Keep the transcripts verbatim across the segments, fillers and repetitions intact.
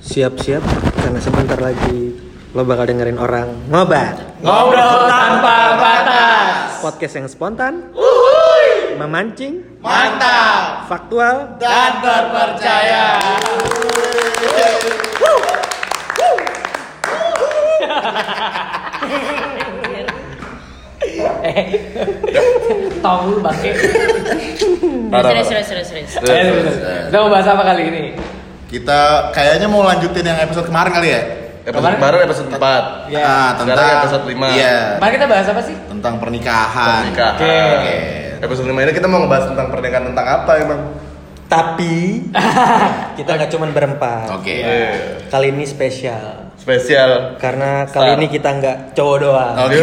Siap-siap karena sebentar lagi lo bakal dengerin orang ngobat. Ngobrol tanpa batas. Podcast yang spontan, Uhuy. memancing, mantap, faktual, dan terpercaya. Eh, tong lu bangke. Serius, serius, serius, serius. Kita mau bahas apa kali ini? Kita kayaknya mau lanjutin yang episode kemarin kali ya. Episode kemarin episode empat. Ya. Ah, Sekarang tentang episode lima. Iya. Kemarin kita bahas apa sih? Tentang pernikahan. Pernikahan. Oke. Oke. Episode lima ini kita mau ngebahas tentang pernikahan tentang apa emang? tapi kita nggak cuma berempat. Oke. Eh, Kali ini spesial spesial. karena kali Star. ini kita nggak cowok doang. Oke.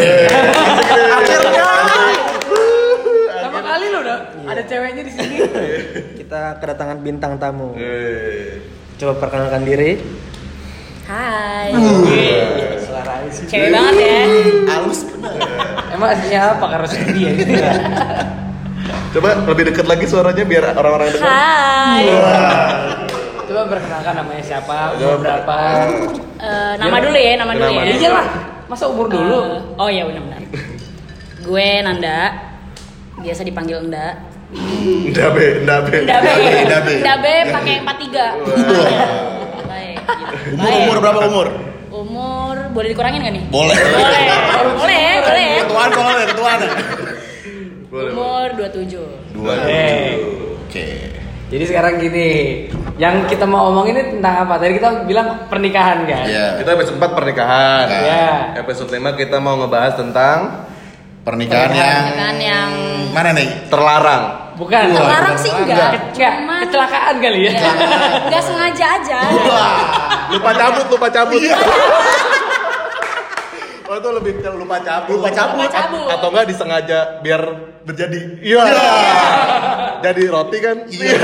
Sama kali lo udah ada ceweknya di sini. Kita kedatangan bintang tamu. Eh. Coba perkenalkan diri. Hai. Suara sih. Cewek banget ya. Halus bener. Emang aslinya apa karena dia gitu ya? Coba lebih dekat lagi suaranya biar orang-orang dengar. Hai. Coba perkenalkan namanya siapa, Coba. umur berapa? Eh, nama dulu ya, nama dulu Nama ya. dulu. Iya lah, masa umur dulu? Eh, oh iya benar-benar. Gue Nanda. Biasa dipanggil Nda. Ndabe, ndabe. Ndabe. Ndabe. Ndabe pakai empat tiga. Baik. gitu. Umur Baik. umur berapa umur? Umur boleh dikurangin enggak nih? Boleh. Boleh. Boleh, boleh. Ketuaan kalau ada ketuaan. Boleh. Umur dua puluh tujuh. Dua. Eh. Oke. Jadi sekarang gini, yang kita mau omongin ini tentang apa? Tadi kita bilang pernikahan kan? Iya. Kita episode empat pernikahan. Iya. Episode lima kita mau ngebahas tentang Pernikahan yang Pernikahan yang mana nih? terlarang. Bukan. terlarang sih enggak. Ke- enggak, Cuman kecelakaan kali ya? ya, enggak sengaja aja. Lupa cabut, lupa cabut. Oh itu lebih ke lupa cabut. Lupa cabut. Lupa cabut. Atau enggak disengaja biar Terjadi. iya. Jadi roti kan? Iya.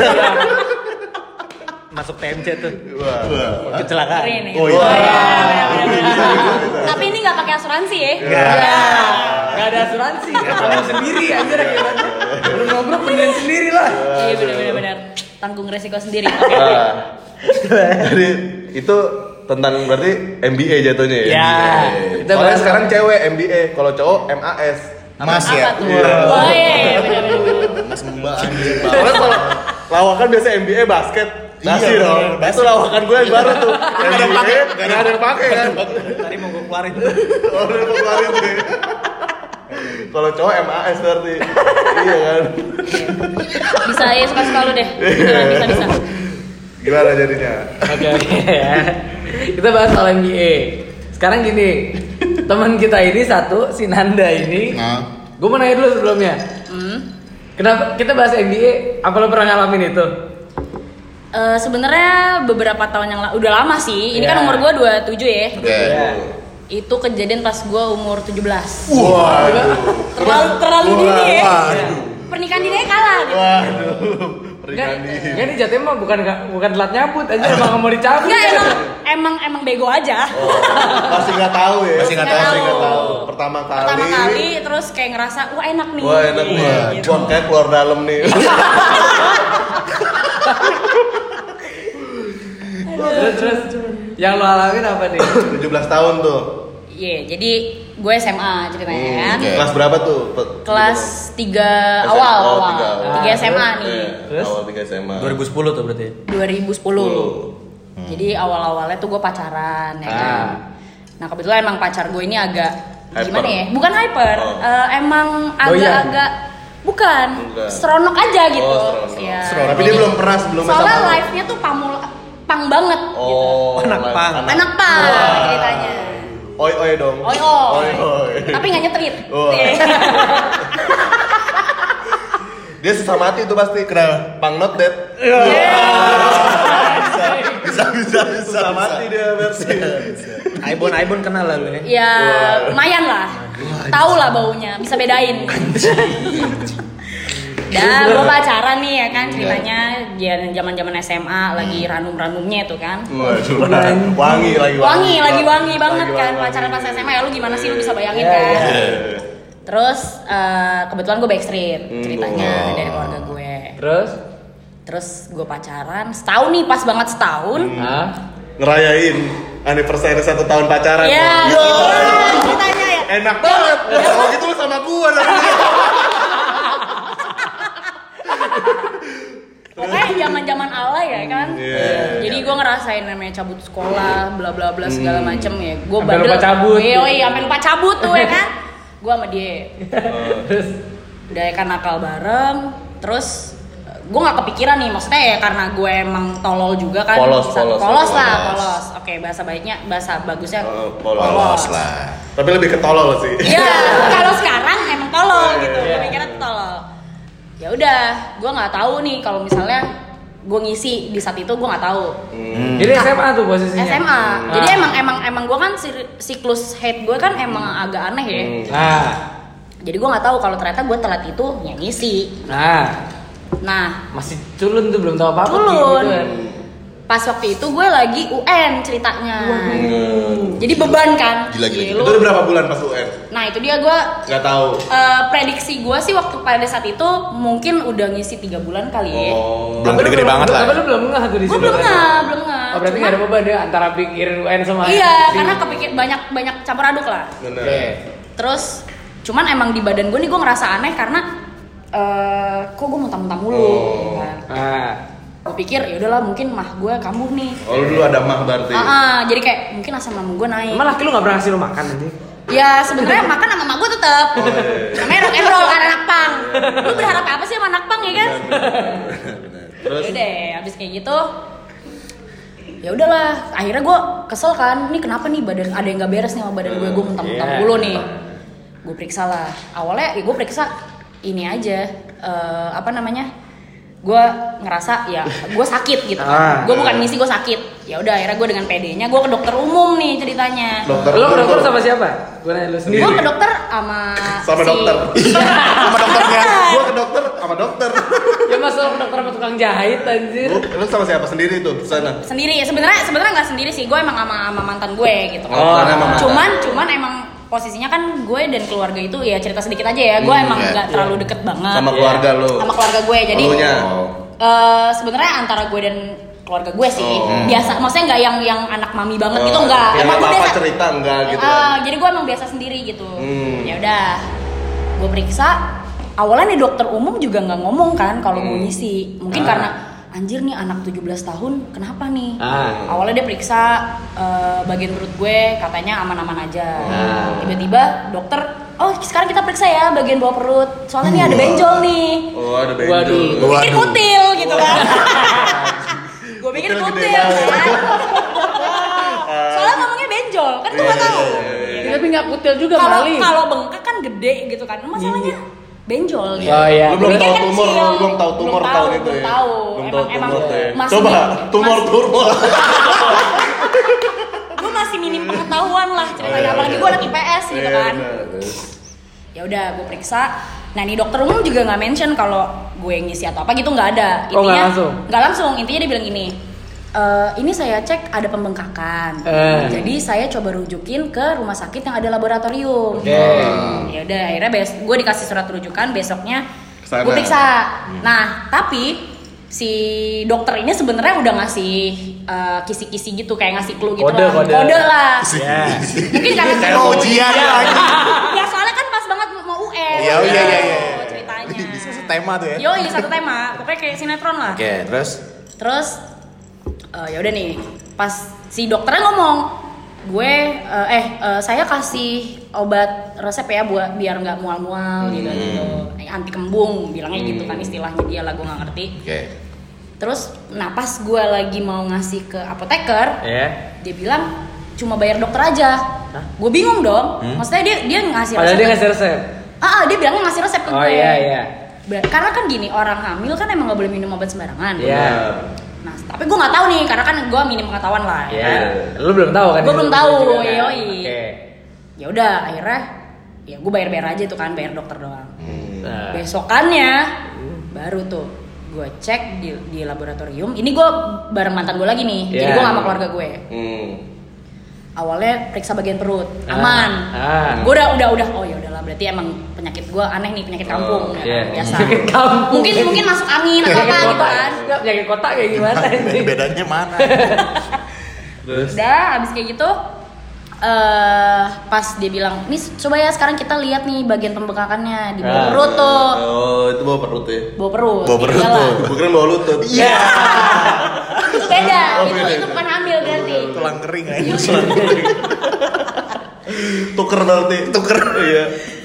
Masuk T M C tuh. Wah. Kecelakaan. Keren ya. Oh iya. Wah, bener, bener, Bisa, bener. bisa, bisa. Tapi ini nggak pakai asuransi ya. Iya. Gak ada asuransi, kamu sendiri aja gimana? Belum ngobrol beneran sendiri lah. Iya benar benar benar. Tanggung resiko sendiri. Oke. Nah, jadi itu tentang berarti M B A jatuhnya ya. Ya, M B A. kita Soalnya bahas- sekarang cewek M B A, kalau cowok M A S. Mas Apa ya. tuh? Iya. Oh iya benar benar. Mas Mbak anjir. Soalnya kalau lawakan biasa M B A basket. Nasi Iya, dong. basket. Itu lawakan gue yang baru tuh. Nggak ada yang pakai. Gak ada yang pakai kan. Tadi mau gue keluarin. Oh, udah mau keluarin tuh. Kalau cowok M A S berarti. Iya kan. Bisa ya suka suka lu deh. Beneran, bisa bisa. Gimana jadinya? Oke oke ya. Kita bahas soal M B A. Sekarang gini, teman kita ini satu, si Nanda ini. Nah. Gue mau nanya dulu sebelumnya. Hmm. Kenapa kita bahas M B A? Apa lo pernah ngalamin itu? Eh, sebenarnya beberapa tahun yang lalu udah lama sih. Ini Ya. kan umur gue dua puluh tujuh ya. Oke. Ya. Itu kejadian pas gue umur tujuh belas. Wah. Terlalu terlalu dini ya. Waduh. Pernikahan dini kalah gitu. Waduh. Enggak, Pernikahan dini. enggak nih jatuhnya mah bukan bukan telat nyambut aja emang nggak mau dicabut. Enggak ya. emang emang emang bego aja. Oh, masih nggak tahu ya. Masih nggak Masih tahu. nggak tahu. Pertama kali. Pertama kali terus kayak ngerasa wah enak nih. Wah enak nih. Gitu. Gua kayak keluar dalam nih. Terus terus yang lo alamin apa nih? tujuh belas tahun tuh. Iya, jadi gue S M A ceritanya kan. Oke. Kelas berapa tuh? Pe- Kelas tiga S M A. awal, Oh, awal. tiga awal. tiga S M A nih. Iya, Terus? awal tiga S M A. dua ribu sepuluh tuh berarti. dua ribu sepuluh. Hmm. Jadi awal-awalnya tuh gue pacaran ya kan. Ah. Nah, kebetulan emang pacar gue ini agak Hyper. gimana ya? Bukan hyper, Oh. eh, emang agak-agak bukan, Bukan. seronok aja gitu. Oh, seronok. Iya. Tapi dia belum pernah sebelumnya Soalnya sama lo. live-nya tuh pamul pang banget gitu. Oh, Anak pang. Anak pang Wah. ceritanya. Oi oi dong. Oi oi. Oi oi. Tapi nggak nyetrit. Oh. Dia susah mati tuh pasti. Kenapa? Pang not dead. Bisa bisa bisa. Susah mati dia versi. Aibon Aibon kenal lah lu ya. Ya lumayan lah. Tahu lah baunya, bisa bedain. Dah, gue pacaran nih ya kan ceritanya zaman-zaman S M A lagi ranum-ranumnya itu kan. Waduh. Wangi lagi Wangi, lagi wangi banget Lagi kan wangi. pacaran pas S M A ya lu gimana sih lu bisa bayangin Iya, kan. iya. Terus eh, kebetulan gue backstreet Hmm, ceritanya oh. dari keluarga gue. Terus? Terus gue pacaran setahun nih pas banget setahun. Hmm. Hah? ngerayain anniversary satu tahun pacaran. Iya. Yo. Ceritanya ya. Enak banget. Kalau gitu lu sama gua nanti. Pokoknya zaman-zaman alay ya kan. Iya. Jadi gue ngerasain namanya cabut sekolah, bla bla bla segala macem ya. Gue Sampai bandel. lupa cabut. Yoi, sampai lupa cabut tuh ya kan. Gue sama dia. Terus Udah ya kan nakal bareng. Terus gue nggak kepikiran nih, maksudnya ya karena gue emang tolol juga kan. Polos, Bisa- polos, polos lah, polos. polos. Oke, bahasa baiknya, bahasa bagusnya Oh, polos. Polos lah. Tapi lebih ke tolol sih. Iya, kalau sekarang emang tolol gitu. Iya. Gue mikirnya tuh tolol. Ya udah, gue nggak tahu nih kalau misalnya gue ngisi di saat itu gue nggak tahu. Hmm. jadi S M A tuh posisinya. S M A. Hmm. Jadi Ah. emang emang emang gue kan si- siklus hate gue kan emang agak aneh ya. Hmm. Nah, Jadi gue nggak tahu kalau ternyata gue telat itu yang ngisi. nah Nah, masih culun tuh belum tahu apa apa. Culun. kan. pas waktu itu gue lagi U N ceritanya. Jadi beban kan. Gila, gila, Iya, gila. lu- Itu udah berapa bulan pas U N? Nah itu dia gue Nggak tahu. eh, prediksi gue sih waktu pada saat itu mungkin udah ngisi tiga bulan kali ya. Oh. Belum Tapi lu gede-gede banget lah. Tapi lu belum ngeh tuh di Gue situ. belum kan? nggak, belum nggak. Oh berarti Cuman- nggak ada beban ya antara pikirin U N sama Iya, si- karena kepikir banyak banyak campur aduk lah. Bener. Oke. Terus cuman emang di badan gue nih gue ngerasa aneh karena eh kok gue muntah-muntah mulu Oh. gitu kan. Nah, Gue pikir ya udahlah mungkin mah gue kambuh nih. Oh, lu dulu ada mah berarti. Ah, ah, jadi kayak mungkin asam lambung gue naik. emang laki lu nggak pernah ngasih lu makan nanti? Ya sebenarnya makan sama emak gue tetap. Oh, iya. Namanya rock and roll kan anak pang. Lu berharap apa sih sama anak pang ya kan? Bener. Terus Ya udah, abis kayak gitu ya udahlah, akhirnya gue kesel kan, ini kenapa nih badan ada yang nggak beres nih sama badan gue, gue muntah-muntah Iya. mulu nih. Gue periksa lah, awalnya ya gue periksa ini aja, eh, apa namanya? Gue ngerasa ya gue sakit gitu Ah. kan, gue bukan ngisi gue sakit. Ya udah akhirnya gue dengan pedenya gue ke dokter umum nih ceritanya. dokter. Lu ke dokter sama siapa? Gue nanya lu sendiri. Gue ke dokter sama Sama si- dokter. Sama dokternya. Gua ke dokter sama dokter. Ya masa lu ke dokter sama tukang jahit anjir. Lu, lu sama siapa sendiri tuh sana? sendiri ya sebenarnya sebenarnya nggak sendiri sih, gue emang sama, sama mantan gue gitu kan. Oh, karena sama mantan. cuman cuman emang posisinya kan gue dan keluarga itu ya cerita sedikit aja ya, gue Hmm, emang iya, nggak iya. terlalu deket banget Sama keluarga lu. sama keluarga gue, jadi Elunya. eh, sebenarnya antara gue dan keluarga gue sih Oh. biasa, maksudnya nggak yang yang anak mami banget gitu, Oh, enggak. yang Emang gue apa-apa biasa cerita enggak gitu. Eh, kan. jadi gue emang biasa sendiri gitu. Hmm. Ya udah, gue periksa. Awalnya nih dokter umum juga nggak ngomong kan kalau gue Hmm. ngisi. Mungkin Ah. karena anjir nih anak tujuh belas tahun, kenapa nih? Ah. Awalnya dia periksa eh, bagian perut gue, katanya aman-aman aja. Ah. Tiba-tiba dokter, oh sekarang kita periksa ya bagian bawah perut. Soalnya nih ada benjol nih. Oh, ada benjol. Waduh. Gue pikir Waduh. kutil gitu kan. Gue pikir Kutil gede kutil banget. kan. Soalnya ngomongnya benjol, kan gue Iya, gak tahu. iya, iya, iya. Ya, tapi nggak kutil juga Kalau kali. kalau bengkak kan gede gitu kan. Masalahnya benjol gitu. Oh iya. Lu belum Pikir tahu kecil. tumor, lu belum tahu Belum tumor tahu, tahun itu belum ya. tahu. Belum Emang- tahu emang tumor tuh ya. masih Coba minim- tumor masih- turbo. Gue masih minim pengetahuan lah ceritanya, apalagi gue anak I P S gitu Iya, kan. bener. Ya udah gue periksa. Nah ini dokter umum juga nggak mention kalau gue ngisi atau apa gitu, nggak ada. Oh, nggak langsung? Nggak langsung. Intinya dia bilang gini. "E, ini saya cek ada pembengkakan. Eh. Jadi saya coba rujukin ke rumah sakit yang ada laboratorium. Oke. Ya udah akhirnya bes gue dikasih surat rujukan, besoknya Kesana. gue periksa. Nah tapi si dokter ini sebenarnya udah ngasih eh, kisi-kisi gitu, kayak ngasih clue gitu Kode, lah. kode. lah. Ya. Mungkin karena Kayak mau ujian lagi. ya soalnya kan pas banget mau U N. Iya, iya, iya, iya. Oh, ceritanya. Bisa setema tuh ya. Yo, iya satu tema. Pokoknya kayak sinetron lah. Oke, terus Terus eh, ya udah nih, pas si dokternya ngomong, gue eh, eh eh, saya kasih obat resep ya buat biar nggak mual-mual gitu gitu. Eh, anti kembung bilangnya gitu kan istilahnya dia lah, gue nggak ngerti. oke. Terus nah pas gue lagi mau ngasih ke apoteker, Ya. dia bilang cuma bayar dokter aja. Gue bingung dong. Hmm? Maksudnya dia dia ngasih Padahal dia ke- ngasih resep. Ah, ah, dia bilangnya ngasih resep ke Oh gue. iya iya. Ber- Karena kan gini, orang hamil kan emang nggak boleh minum obat sembarangan. Iya. Nah, tapi gue nggak tahu nih, karena kan gue minim pengetahuan lah. Ya. Iya. Lu belum tahu kan? Gue belum Itu tahu, juga kan? yoi. Oke. Ya udah, akhirnya ya gue bayar-bayar aja tuh kan, bayar dokter doang. Nah. Besokannya baru tuh gue cek di, di laboratorium. Ini gue bareng mantan gue lagi nih, jadi Iya. gue nggak sama keluarga gue. Hmm. Awalnya periksa bagian perut, Ah. aman. Ah. Gue udah udah udah oh ya udahlah, berarti emang penyakit gue aneh nih, penyakit kampung. Oh, ya, iya. biasa. Penyakit kampung. Mungkin mungkin masuk angin atau apa Penyakit gitu kota. kan. Enggak, penyakit kota kayak gimana ini? Bedanya mana? Terus? Udah, abis kayak gitu eh pas dia bilang, nih coba ya sekarang kita lihat nih bagian pembengkakannya di bawah Ah. perut tuh. Oh, itu bawa perut ya. Bawah perut. Bawah perut Iyalah. tuh. Bukan bawa lutut. Iya. Itu beda. Oh, itu beda, itu beda. bukan hamil berarti. Tulang kering aja. Tuker berarti. Tuker. Iya.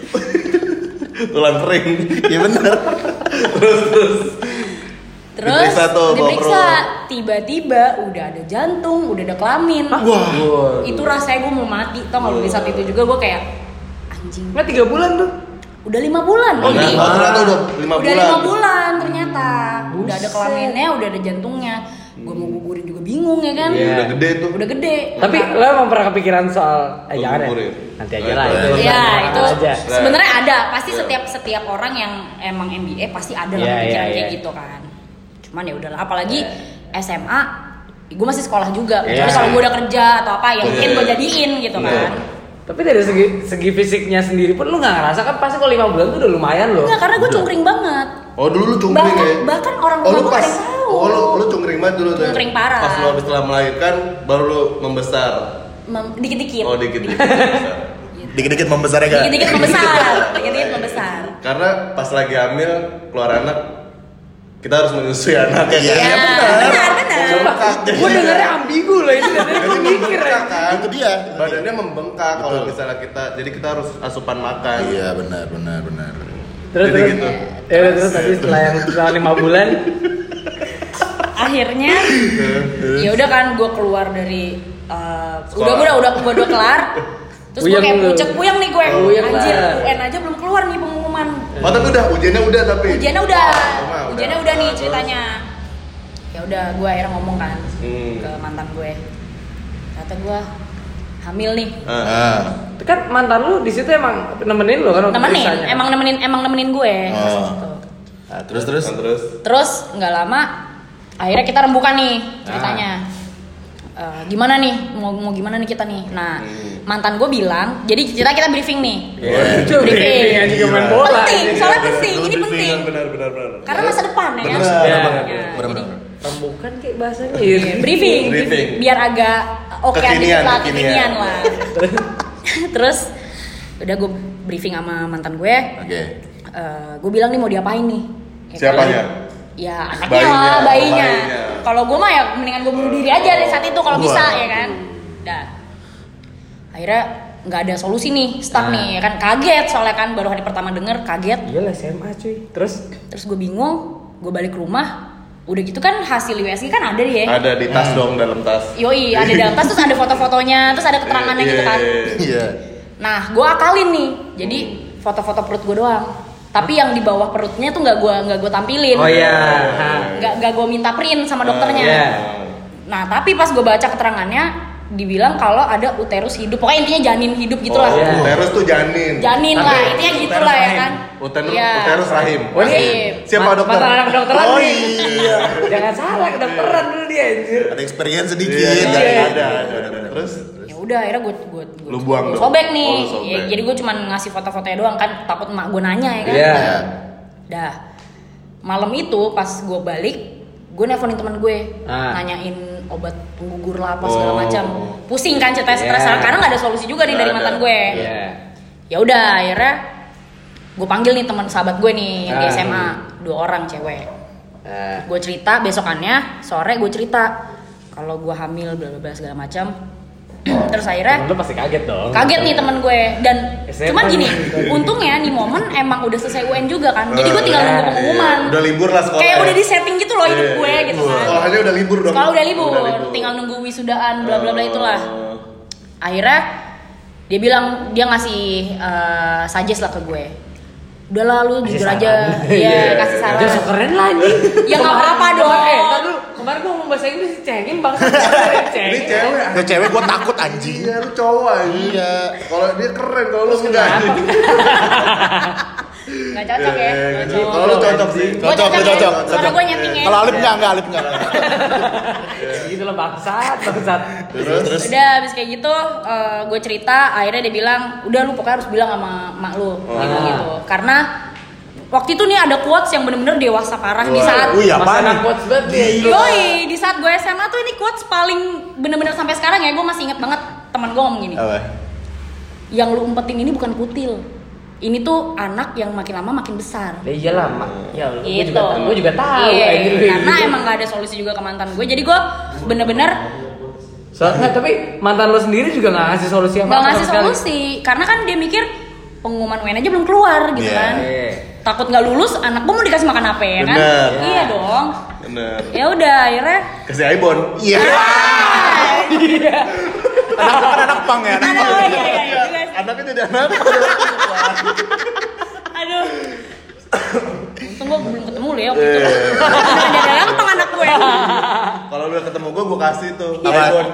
Tulang kering. Iya benar. Terus terus. Terus Diperiksa tuh, bawa diperiksa, perut. tiba-tiba udah ada jantung, udah ada kelamin. Wah. Itu rasanya gue mau mati. Tau gak lu di saat itu juga gue kayak anjing. Nggak tiga bulan tuh. Udah lima bulan. Oh, ini. oh, ternyata udah lima udah bulan. lima bulan ternyata. Udah ada Buset. kelaminnya, udah ada jantungnya. Gue mau gugurin juga bingung ya kan. Iya. Udah gede tuh. Udah gede. Tapi lo emang pernah kepikiran soal eh Lu jangan ya? gugurin. Nanti aja lah Iya, itu. Ya Nanti itu aja. sebenarnya ada. Pasti Iya. setiap setiap orang yang emang M B A pasti ada lah Iya, pikiran iya, kayak iya. gitu kan. Cuman ya udahlah. Apalagi S M A, gue masih sekolah juga. Iya. Kecuali kalau gue udah kerja atau apa, ya mungkin Iya. gue jadiin gitu Iya. kan. Tapi dari segi segi fisiknya sendiri pun lu nggak ngerasa kan pasti kalau lima bulan tuh udah lumayan loh. Enggak, karena gue cungkring banget. Oh, dulu lu cungkring Bahkan- ya? bahkan orang Oh, tua lu gua pas. nggak ada yang tahu. Oh, lu lu cungkring banget dulu tuh. ya? Cungkring parah. Pas lu habis setelah melahirkan baru lu membesar. Mem- dikit-dikit. Oh, dikit-dikit membesar. Dikit-dikit membesar ya, Kak? Dikit-dikit membesar, dikit-dikit membesar. Karena pas lagi hamil keluar anak kita harus menyusui anak ya kan? Iya, benar, benar. Coba, gue dengernya ambigu loh ini. Dari gue mikir ya. kan? Itu dia. Badannya membengkak kalau Betul. misalnya kita, jadi kita harus asupan makan. Iya, benar, benar, benar. Terus Jadi terus. gitu. Ya udah, terus tadi setelah yang setelah lima bulan. Akhirnya ya udah kan gue keluar dari uh, udah Sekolah. udah udah gue udah kelar. Terus gue Puyeng kayak lu. pucek puyeng nih gue. Puyeng Anjir, lah. U N aja belum keluar nih pengumuman. Oh, tapi udah ujiannya udah tapi. Ujiannya udah. Cuma Ujiannya udah nih Terus? ceritanya. Ya udah gue akhirnya ngomong kan Hmm. ke mantan gue. Kata gue hamil nih. Ah. Itu kan mantan lu di situ emang nemenin lu kan waktu Nemenin, periksanya? emang nemenin emang nemenin gue. Oh. pas itu. Nah, terus terus. Terus. Terus nggak lama akhirnya kita rembukan nih ceritanya. Eh, gimana nih mau mau gimana nih kita nih. Nah Hmm. mantan gue bilang, jadi kita kita briefing nih. Iya. Coba Briefing. yang juga main bola. Penting, ini. soalnya penting, ini Briefing, penting. Benar benar benar. Karena masa depan ya kan. Benar, benar, Ya, benar, jadi, benar. Rembukan kayak bahasanya. iya, Iya. briefing, Briefing. biar agak oke Kekinian, dikit lah, kekinian. kekinian lah. Terus udah gue briefing sama mantan gue. Oke. Eh, gue bilang nih mau diapain nih? Ya, Siapanya? Ya anaknya Bayinya, lah, bayinya. bayinya. Kalau gue mah ya mendingan gue bunuh diri aja dari saat itu kalau bisa Wah. ya kan. Dah. Akhirnya nggak ada solusi nih, stuck Nah. nih, ya kan kaget soalnya kan baru hari pertama denger kaget. Iya lah S M A cuy. Terus Terus gue bingung, gue balik ke rumah. Udah gitu kan hasil U S G kan ada nih ya. Ada di tas dong, dalam tas. Yoi, ada dalam tas terus ada foto-fotonya, terus ada keterangannya gitu kan. Iya. Nah, gue akalin nih. Jadi foto-foto perut gue doang. Tapi yang di bawah perutnya tuh nggak gue nggak gue tampilin. oh iya. Nggak nggak gue minta print sama dokternya. Iya. Nah, tapi pas gue baca keterangannya dibilang kalau ada uterus hidup. Pokoknya intinya janin hidup gitulah. Oh, iya. Uterus tuh janin. Janin Tapi lah, intinya gitulah ya rahim. kan. Uterus, Iya. uterus rahim. Oh, ini Rahim. Siapa Ma- dokter? Mantan anak kedokteran Oh, nih. iya. Jangan salah kedokteran dulu dia anjir. Ada experience sedikit. Iya, Iya. ada, ada, ada. Terus Ya udah akhirnya gue gue Lu buang dong? sobek nih. Oh, lu sobek. Ya, jadi gue cuma ngasih foto-fotonya doang kan takut emak gue nanya ya kan. Iya. Iya. Dah. Malam itu pas gue balik, gue nelfonin teman gue, Ah. nanyain obat penggugur lah apa segala Oh. macam. Pusing kan cerita stres Yeah. karena nggak ada solusi juga nih Nggak dari ada. mantan gue. Iya. Ya udah akhirnya gue panggil nih teman sahabat gue nih yang di Ah. S M A, dua orang cewek. Nah, Gue cerita besokannya sore gue cerita kalau gue hamil bla bla bla segala macam. Terus akhirnya temen lu pasti kaget dong. kaget nih temen gue dan S M A cuman gini nih. untungnya nih momen emang udah selesai U N juga kan jadi gue tinggal Iya, nunggu pengumuman udah libur lah sekolah. kayak ya? udah di setting gitu loh hidup Iya, gue iya. gitu kan Sekolahnya udah libur dong. kalau udah libur, Udah libur. tinggal nunggu wisudaan bla bla bla itulah Oh. akhirnya dia bilang dia ngasih uh, suggest lah ke gue udah lah lu Kasih jujur saran. aja iya kasih saran Udah so keren lah anjing. Ya, nggak apa-apa Kemarin- dong. Eh, ntar dulu. Kemarin gua ngomong bahasa Inggris cengin bangsa. Ini cewek. Itu cewek gua takut anjing. Iya, lu cowok anjing. Iya. Kalau dia keren, kalau lu enggak. nggak cocok ya nggak cocok. Kalau lu cocok sih. Gua Cocok, ya, cocok, karena cocok. gue nyeting ya Kalau Alip enggak, enggak Alip enggak. Gitu lah bangsat, bangsat. Terus terus. Udah habis kayak gitu gue cerita akhirnya dia bilang udah lu pokoknya harus bilang sama mak lu gitu, Ah. gitu. Karena waktu itu nih ada quotes yang bener-bener dewasa parah di saat Wih, Masa apaan anak nih? quotes banget ya. Yoi, di saat gue S M A tuh ini quotes paling bener-bener sampai sekarang ya, gue masih inget banget teman gue ngomong gini. Apa? Yang lu umpetin ini bukan kutil. Ini tuh anak yang makin lama makin besar. Ya iyalah, Mak. Ya Allah, gue Gitu. juga gue juga tahu Iya, anjir. karena emang gak ada solusi juga ke mantan gue. Jadi gue bener-bener Soalnya tapi mantan lo sendiri juga nggak ngasih solusi apa gak ngasih solusi. Karena kan dia mikir pengumuman U N aja belum keluar gitu Iya. kan. Iya. Takut nggak lulus, anak gue mau dikasih makan apa ya kan? Bener. Iya dong. Bener. Ya udah akhirnya Kasih Aibon. Iya. Anak kan anak pang ya. Anak Aduh, pang. iya, iya, iya, juga sih. Anaknya jadi anak. Aduh. Untung gue belum ketemu lu ya waktu itu. Udah ada gampang anak gue. Kalau lu udah ketemu gue, gue kasih tuh Iya. Aibon.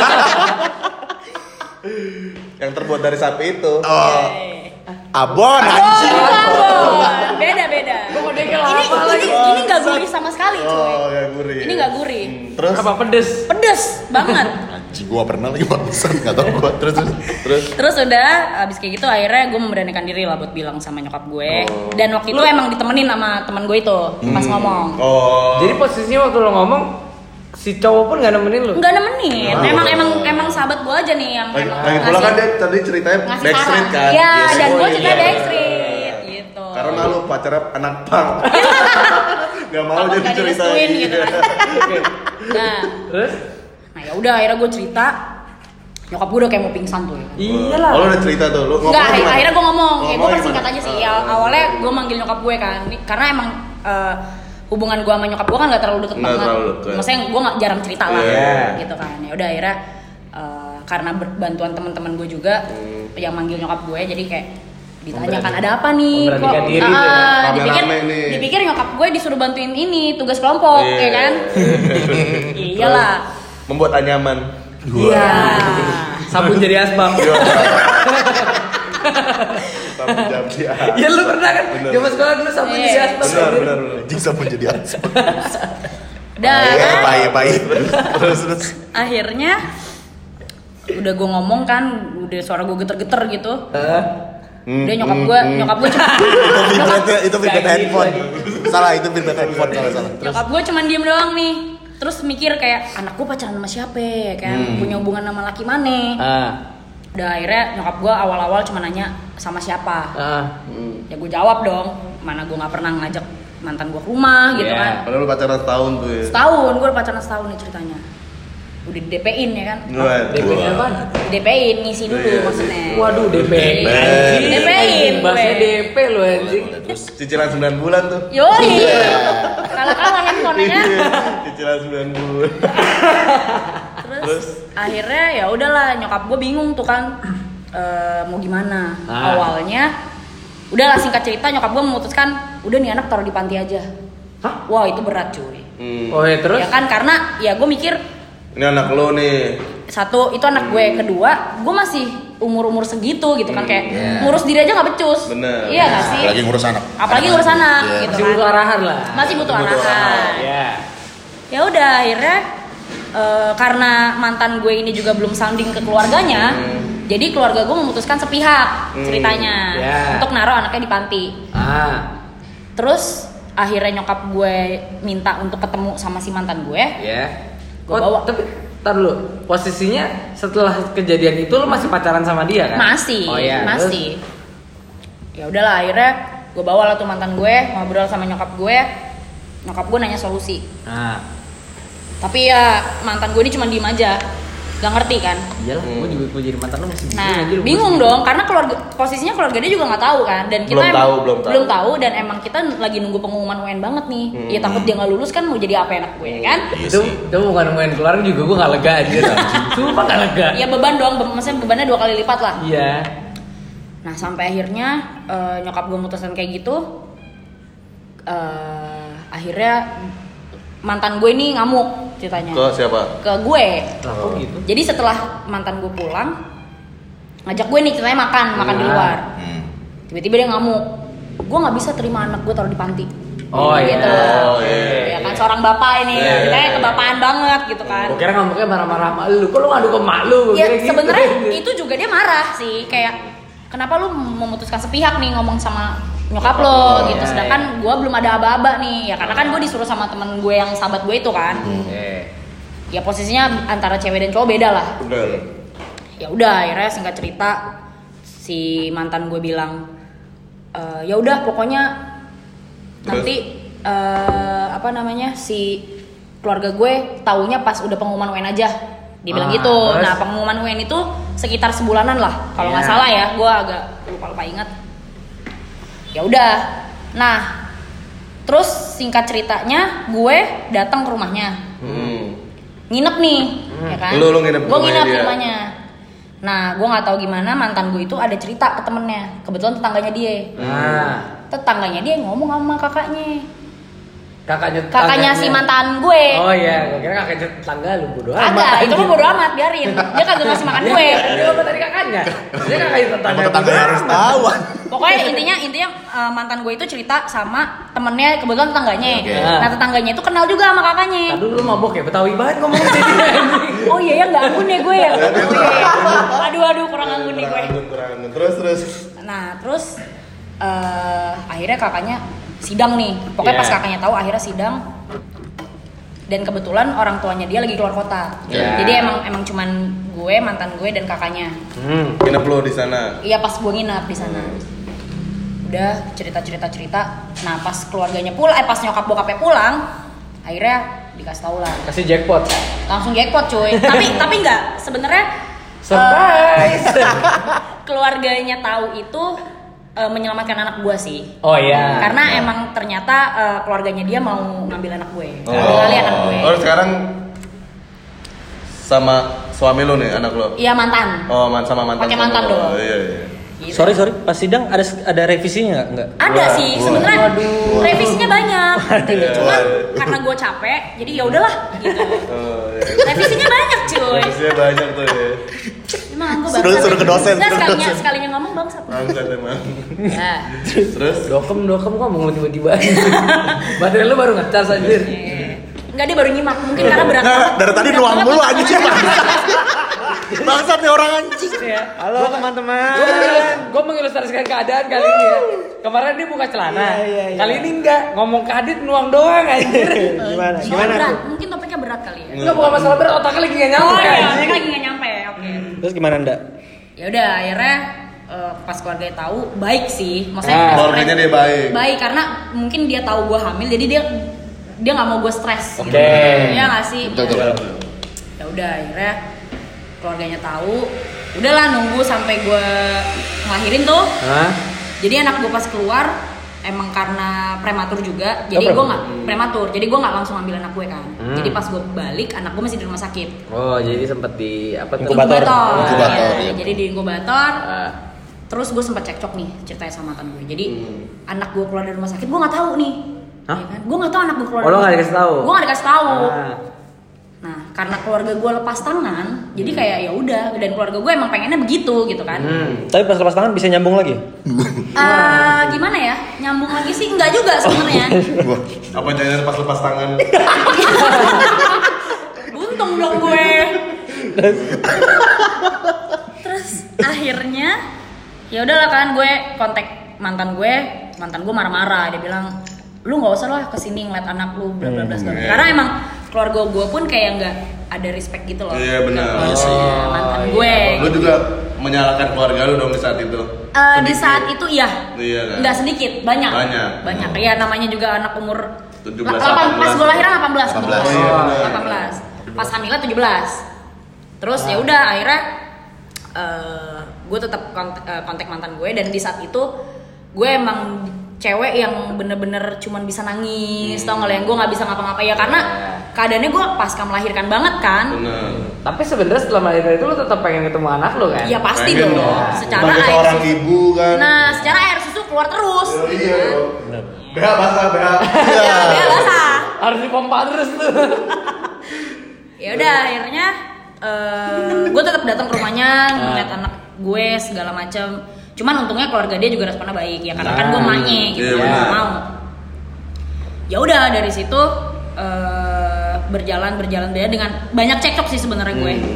Yang terbuat dari sapi itu. Oh. Abon Oh, anjing. Abon. Beda beda. Kok dia kayak Ini lama ini ini nggak gurih sama sekali cuy. Oh, gak gurih. Ini nggak gurih. Hmm, Terus Apa pedes? Pedes banget. anjing gua pernah lagi bangsat, enggak tahu gua. Terus terus terus Terus udah abis kayak gitu akhirnya gue memberanikan diri lah buat bilang sama nyokap gue. Oh. Dan waktu itu emang ditemenin sama teman gue itu pas ngomong. Oh. Jadi posisinya waktu lo ngomong si cowok pun nggak nemenin lo. Enggak nemenin. Oh. Emang emang emang sahabat gue aja nih yang lagi, emang lagi pula ngasih- kan dia tadi ceritanya ngasih Backstreet saran. kan. Iya, Yes. dan gue Oh, cerita iya. Backstreet gitu. Karena malu pacarnya anak pang. Gak mau Takut jadi nggak cerita. direstuin gitu kan. Nah, Terus? nah ya udah akhirnya gue cerita. Nyokap gue udah kayak mau pingsan tuh. Ya. Iyalah. Oh, lu udah cerita tuh, lu ngomong Enggak, gimana? akhirnya gue ngomong, ya gue Ngomongnya persingkat gimana? aja sih. Ya, awalnya gue manggil nyokap gue kan, Ini- karena emang eh, hubungan gue sama nyokap gue kan gak terlalu deket Nggak banget. terlalu deket. Maksudnya gue gak jarang cerita lah, Iya. gitu kan. Ya udah akhirnya eh, karena ber- bantuan teman-teman gue juga yang manggil nyokap gue, jadi kayak ditanyakan ada apa nih? Memberanikan diri tuh ya. Ah, dipikir, Rame-rame nih. dipikir nyokap gue disuruh bantuin ini tugas kelompok, Iya. ya kan? Iyalah. Membuat anyaman. Iya. Sabun jadi asbak. Tapi jam dia. Ya lu pernah kan? Bener. Zaman sekolah dulu sabun Iya. jadi asbak. Benar, benar, benar. Anjing sama jadi asap. Udah Iya, kan? baik, baik. Terus terus. Akhirnya udah gue ngomong kan, udah suara gue geter-geter gitu. Udah nyokap gue, nyokap gue cuma Itu vibratnya, itu vibrat Kayak handphone. gitu Salah, itu vibrat handphone kalau salah. Terus nyokap gue cuman diem doang nih. Terus mikir kayak anak gue pacaran sama siapa ya kan, punya hubungan sama laki mana. Ah. Udah akhirnya nyokap gue awal-awal cuma nanya sama siapa. Ah. Ya gue jawab dong, mana gue nggak pernah ngajak mantan gue ke rumah gitu Iya. kan. padahal lu pacaran setahun tuh ya. Setahun, gue udah pacaran setahun nih ceritanya. Udah di D P-in ya kan. Gua- D P gua- apaan? Di D P-in, ngisi dulu Iya. maksudnya. Waduh, D P. D P-in Bahasnya gue. D P lu anjing. Terus cicilan sembilan bulan tuh. Yoi, kalah-kalah handphonenya. Cicilan sembilan bulan. Terus, Terus? akhirnya ya udahlah nyokap gue bingung tuh kan eh, mau gimana. Ah. Awalnya udahlah singkat cerita nyokap gue memutuskan udah nih anak taruh di panti aja. Hah? Wah itu berat cuy. Hmm. Oh ya terus? Ya kan karena ya gue mikir Ini anak lo nih. satu itu anak gue, kedua gue masih umur-umur segitu gitu kan kayak Iya. ngurus diri aja nggak becus. Bener. Iya nggak sih? Apalagi ngurus anak. Apalagi ngurus anak Iya. gitu Masih kan. butuh arahan lah. Masih butuh Butuh arahan. Ya. Ya udah akhirnya eh, karena mantan gue ini juga belum sounding ke keluarganya, jadi keluarga gue memutuskan sepihak ceritanya Ya. untuk naruh anaknya di panti. Ah. Terus akhirnya nyokap gue minta untuk ketemu sama si mantan gue. Ya. Gua Oh, bawa. tapi tar dulu. Posisinya setelah kejadian itu lu masih pacaran sama dia kan? Masih, Oh iya. masih. Ya udahlah akhirnya gue bawa lah tuh mantan gue ngobrol sama nyokap gue. Nyokap gue nanya solusi. Terus? Nah. Tapi ya mantan gue ini cuma diem aja, gak ngerti kan. Iyalah, Hmm. gua juga gua jadi mantan lu masih bingung Nah, anjir, gua bingung masih- dong karena keluarga posisinya keluarga dia juga nggak tahu kan dan kita Belum emang tahu, belum tahu. dan emang kita lagi nunggu pengumuman U N banget nih. Hmm. Ya takut dia nggak lulus kan mau jadi apa anak gue ya kan? Itu itu bukan main keluar juga gua enggak lega anjir. Sumpah enggak lega. Ya beban dong, be- maksudnya bebannya dua kali lipat lah. Iya. Nah sampai akhirnya eh, nyokap gue mutusin kayak gitu, eh, akhirnya mantan gue ini ngamuk ceritanya Ke siapa? ke gue. Lah kok gitu? Jadi setelah mantan gue pulang ngajak gue nih ceritanya makan makan di Nah. luar. Hmm. Tiba-tiba dia ngamuk, gue nggak bisa terima anak gue taruh di panti. Oh iya. Gitu. Oh, iya. Ya kan seorang bapak ini, Iya, iya, ceritanya iya. kebapaan banget gitu kan. Gua kira ngomongnya marah-marah sama lu. Kok lu ngadu ke mak lu? Gua Ya kira gitu. sebenarnya itu juga dia marah sih, kayak kenapa lu memutuskan sepihak nih ngomong sama nyokap lo gitu. iya, Sedangkan gue belum ada aba-aba nih, ya karena kan gue disuruh sama temen gue yang sahabat gue itu kan. Eh. Ya posisinya antara cewek dan cowok beda lah. Bener. Ya udah, akhirnya singkat cerita si mantan gue bilang, e, ya udah pokoknya Terus? nanti eh, apa namanya si keluarga gue taunya pas udah pengumuman U N aja. Dia bilang Ah, gitu. terus? Nah pengumuman U N itu sekitar sebulanan lah kalau nggak Iya. salah ya. Gue agak lupa lupa ingat. Ya udah. Nah terus singkat ceritanya gue datang ke rumahnya, Hmm. nginep nih, ya kan? Lu- lu nginep di Gue rumahnya nginep di dia. rumahnya. Nah gue nggak tahu gimana mantan gue itu ada cerita ke temennya. Kebetulan tetangganya dia. Nah, Tetangganya dia ngomong sama kakaknya. kakaknya Kakaknya si mantan gue. Oh iya, gue kira kakaknya tetangga lu bodo amat. Agak, itu mah bodo amat, biarin. Dia kagak ngasih makan gue. Dia apa tadi kakaknya? Dia kakaknya tetangga. Tetangga bodo harus amat. tahu. Pokoknya intinya intinya uh, mantan gue itu cerita sama temennya, kebetulan tetangganya. Oke. Nah tetangganya itu kenal juga sama kakaknya. Tadi lu mabok ya, Betawi banget ngomong jadi. Oh iya ya, nggak anggun ya gue ya. Oh, iya. Aduh aduh kurang anggun nih gue. Kurang anggun, kurang anggun. Terus terus. Nah terus uh, akhirnya kakaknya sidang nih. Pokoknya Yeah. pas kakaknya tahu akhirnya sidang. Dan kebetulan orang tuanya dia lagi keluar kota. Yeah. Jadi emang emang cuman gue, mantan gue dan kakaknya. Hmm. Nginep lu di sana. Iya pas gue nginap di sana. Udah cerita cerita cerita. Nah pas keluarganya pulang, eh pas nyokap bokapnya pulang, akhirnya dikasih tahu lah. Kasih jackpot. Langsung jackpot cuy. tapi tapi enggak sebenarnya Surprise. eh, keluarganya tahu itu eh, menyelamatkan anak gue sih. Oh iya. Karena emang ternyata eh, keluarganya dia mau ngambil anak gue, Oh. ngambil alih anak gue. Oh, sekarang sama suami lu nih anak lu. Iya mantan. Oh, man sama mantan. Pakai suami mantan lu. dong. Oh, iya iya. Gitu. Sorry sorry, pas sidang ada ada revisinya nggak? Nggak. Ada Wah, sih wah. sebenarnya. Waduh. Revisinya banyak. Gitu. Waduh. Cuman karena gue capek, jadi ya udahlah gitu. Oh, iya. Revisinya banyak cuy. Isinya banyak tuh ya. Emang gue Suruh- bangsat. suruh ke dosen, Nggak, suruh ke sekalinya, dosen. sekalinya ngomong bangsat. Bangsat emang. Ya. Terus Dokem dokem kok mau tiba-tiba. Baterai lu baru ngecas anjir. Enggak, dia baru nyimak. Mungkin karena berat Nggak, banget. dari tadi Berat nuang banget mulu otak anjing. gue. Bangsat nih orang anjing. Halo teman-teman. Gue mengilus- gue mengilustrasikan keadaan kali ini ya. Kemarin dia buka celana. Iya, iya, iya. Kali ini enggak, ngomong ke Adit nuang doang anjir. Gimana? Soalnya Gimana? berat. Bro? Mungkin topiknya berat kali ya. Enggak bukan masalah berat, otaknya lagi enggak nyampe Oh iya, anjing. mereka lagi nggak nyampe. Oke. Terus gimana ndak? Ya udah, akhirnya eh, pas keluarganya tahu baik sih. Maksudnya Ah, stres- keluarganya dia baik. Baik karena mungkin dia tahu gue hamil, jadi dia dia nggak mau gue stres. Oke. Gitu. Iya nggak sih. Ya udah, akhirnya keluarganya tahu. Udahlah nunggu sampai gue ngelahirin tuh. Hah? Jadi anak gue pas keluar emang karena prematur juga, jadi Oh, gue nggak prematur, jadi gue nggak langsung ambil anak gue kan. Hmm. Jadi pas gue balik, anak gue masih di rumah sakit. Oh, jadi sempat di apa tuh? Inkubator. Inkubator, Iya, iya. jadi di inkubator. Ah. Terus gue sempat cekcok nih ceritanya sama mantan gue. Jadi Hmm. anak gue keluar dari rumah sakit, gue nggak tahu nih. Hah? Ya kan? Gue nggak tahu anak gue keluar. Oh, lo dari nggak rumah dikasih sakit. tahu? Gue nggak dikasih tahu. Ah. Nah, karena keluarga gue lepas tangan, jadi kayak ya udah. Dan keluarga gue emang pengennya begitu gitu kan. Hmm. Tapi pas lepas tangan bisa nyambung lagi? Eh, gimana ya? Nyambung lagi sih enggak juga sebenarnya. Wah, Apa jangan pas lepas tangan? Buntung dong gue. Terus akhirnya ya udahlah kan gue kontak mantan gue, mantan gue marah-marah, dia bilang lu nggak usah lah kesini ngeliat anak lu bla bla bla segala. Hmm, iya. Karena emang keluarga gue pun kayak nggak ada respect gitu loh. Iya, benar. ke Iya sih. mantan Oh, gue. Lu juga menyalahkan keluarga lu dong di saat itu. Eh, di Sedikit. saat itu iya, Iya kan? nggak sedikit, banyak, Banyak. banyak. Iya namanya juga anak umur tujuh belas, delapan- delapan belas. pas gue lahiran delapan belas, delapan belas. Oh, iya, benar. delapan belas. Pas hamilnya tujuh belas. Terus ya udah akhirnya eh, gue tetap kontak, eh, kontak mantan gue dan di saat itu gue emang cewek yang bener-bener cuman bisa nangis, tau nggak lo, yang gue nggak bisa ngapa-ngapain ya karena keadaannya gue pasca melahirkan banget kan. Benar. Tapi sebenarnya setelah melahirkan itu lo tetap pengen ketemu anak lo kan? Ya pasti Pengen dong. dong. Secara Sebagai air seorang susu- ibu kan. Nah, secara air susu keluar terus. Oh, iya dong. B H basah, B H. Ya, ya basah. Harus dipompa terus tuh. Ya udah akhirnya gue tetap datang ke rumahnya ngeliat anak gue segala macam. Cuman untungnya keluarga dia juga responnya baik ya karena kan gue emaknya gitu, Iya, gue benar. nggak mau. Ya udah dari situ eh, berjalan berjalan dia dengan banyak cekcok sih sebenarnya gue. Hmm.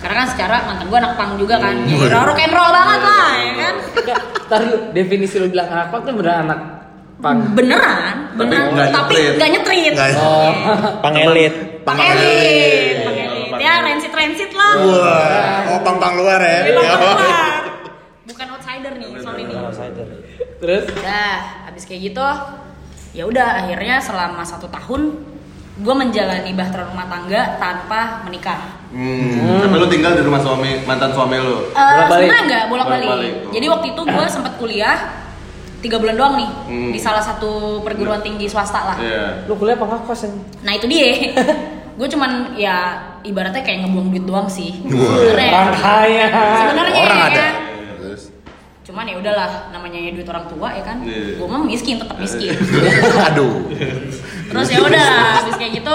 Karena kan secara mantan gue anak punk juga kan. Jadi rock and roll banget lah ya kan. Ntar lu, definisi lu bilang anak punk tuh beneran anak punk. Beneran, beneran. nggak Tapi nyetrit. gak nyetrit. Nggak- Oh. Pang elit. Pang elit, pang elit. Ya transit-transit lah. Wah, oh pang-pang luar ya. Dia pang keluar. Bukan outsider nih, sorry nih. Terus? Udah, habis kayak gitu, ya udah akhirnya selama satu tahun gue menjalani bahtera rumah tangga tanpa menikah. Hmm. Tapi lu tinggal di rumah suami mantan suami lu. Uh, Bolak-balik? sebenarnya enggak bolak-balik. Bolak-balik. Jadi waktu itu gue sempat kuliah tiga bulan doang nih Hmm. di salah satu perguruan tinggi swasta lah. Iya. Lu kuliah apa ngekos kan? Nah itu dia. Gue cuman ya ibaratnya kayak ngebuang duit doang sih. Sebenarnya. Orang kaya. Sebenarnya Orang ya ada. kan. Terus. Cuman ya udahlah, namanya ya duit orang tua ya kan. Iya. Gue mah miskin, tetap miskin. Aduh. Terus ya udah, habis kayak gitu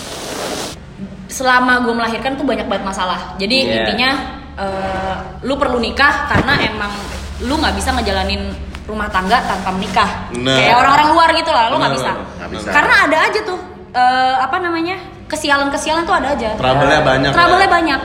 selama gue melahirkan tuh banyak banget masalah. Jadi Yeah. intinya eh, lu perlu nikah karena emang lu nggak bisa ngejalanin rumah tangga tanpa menikah. Bener. Kayak orang-orang luar gitu lah, lu nggak Bener, bisa. bener, nggak bisa. Karena ada aja tuh eh, apa namanya kesialan-kesialan tuh ada aja. Trouble-nya banyak. Trouble-nya ya? banyak.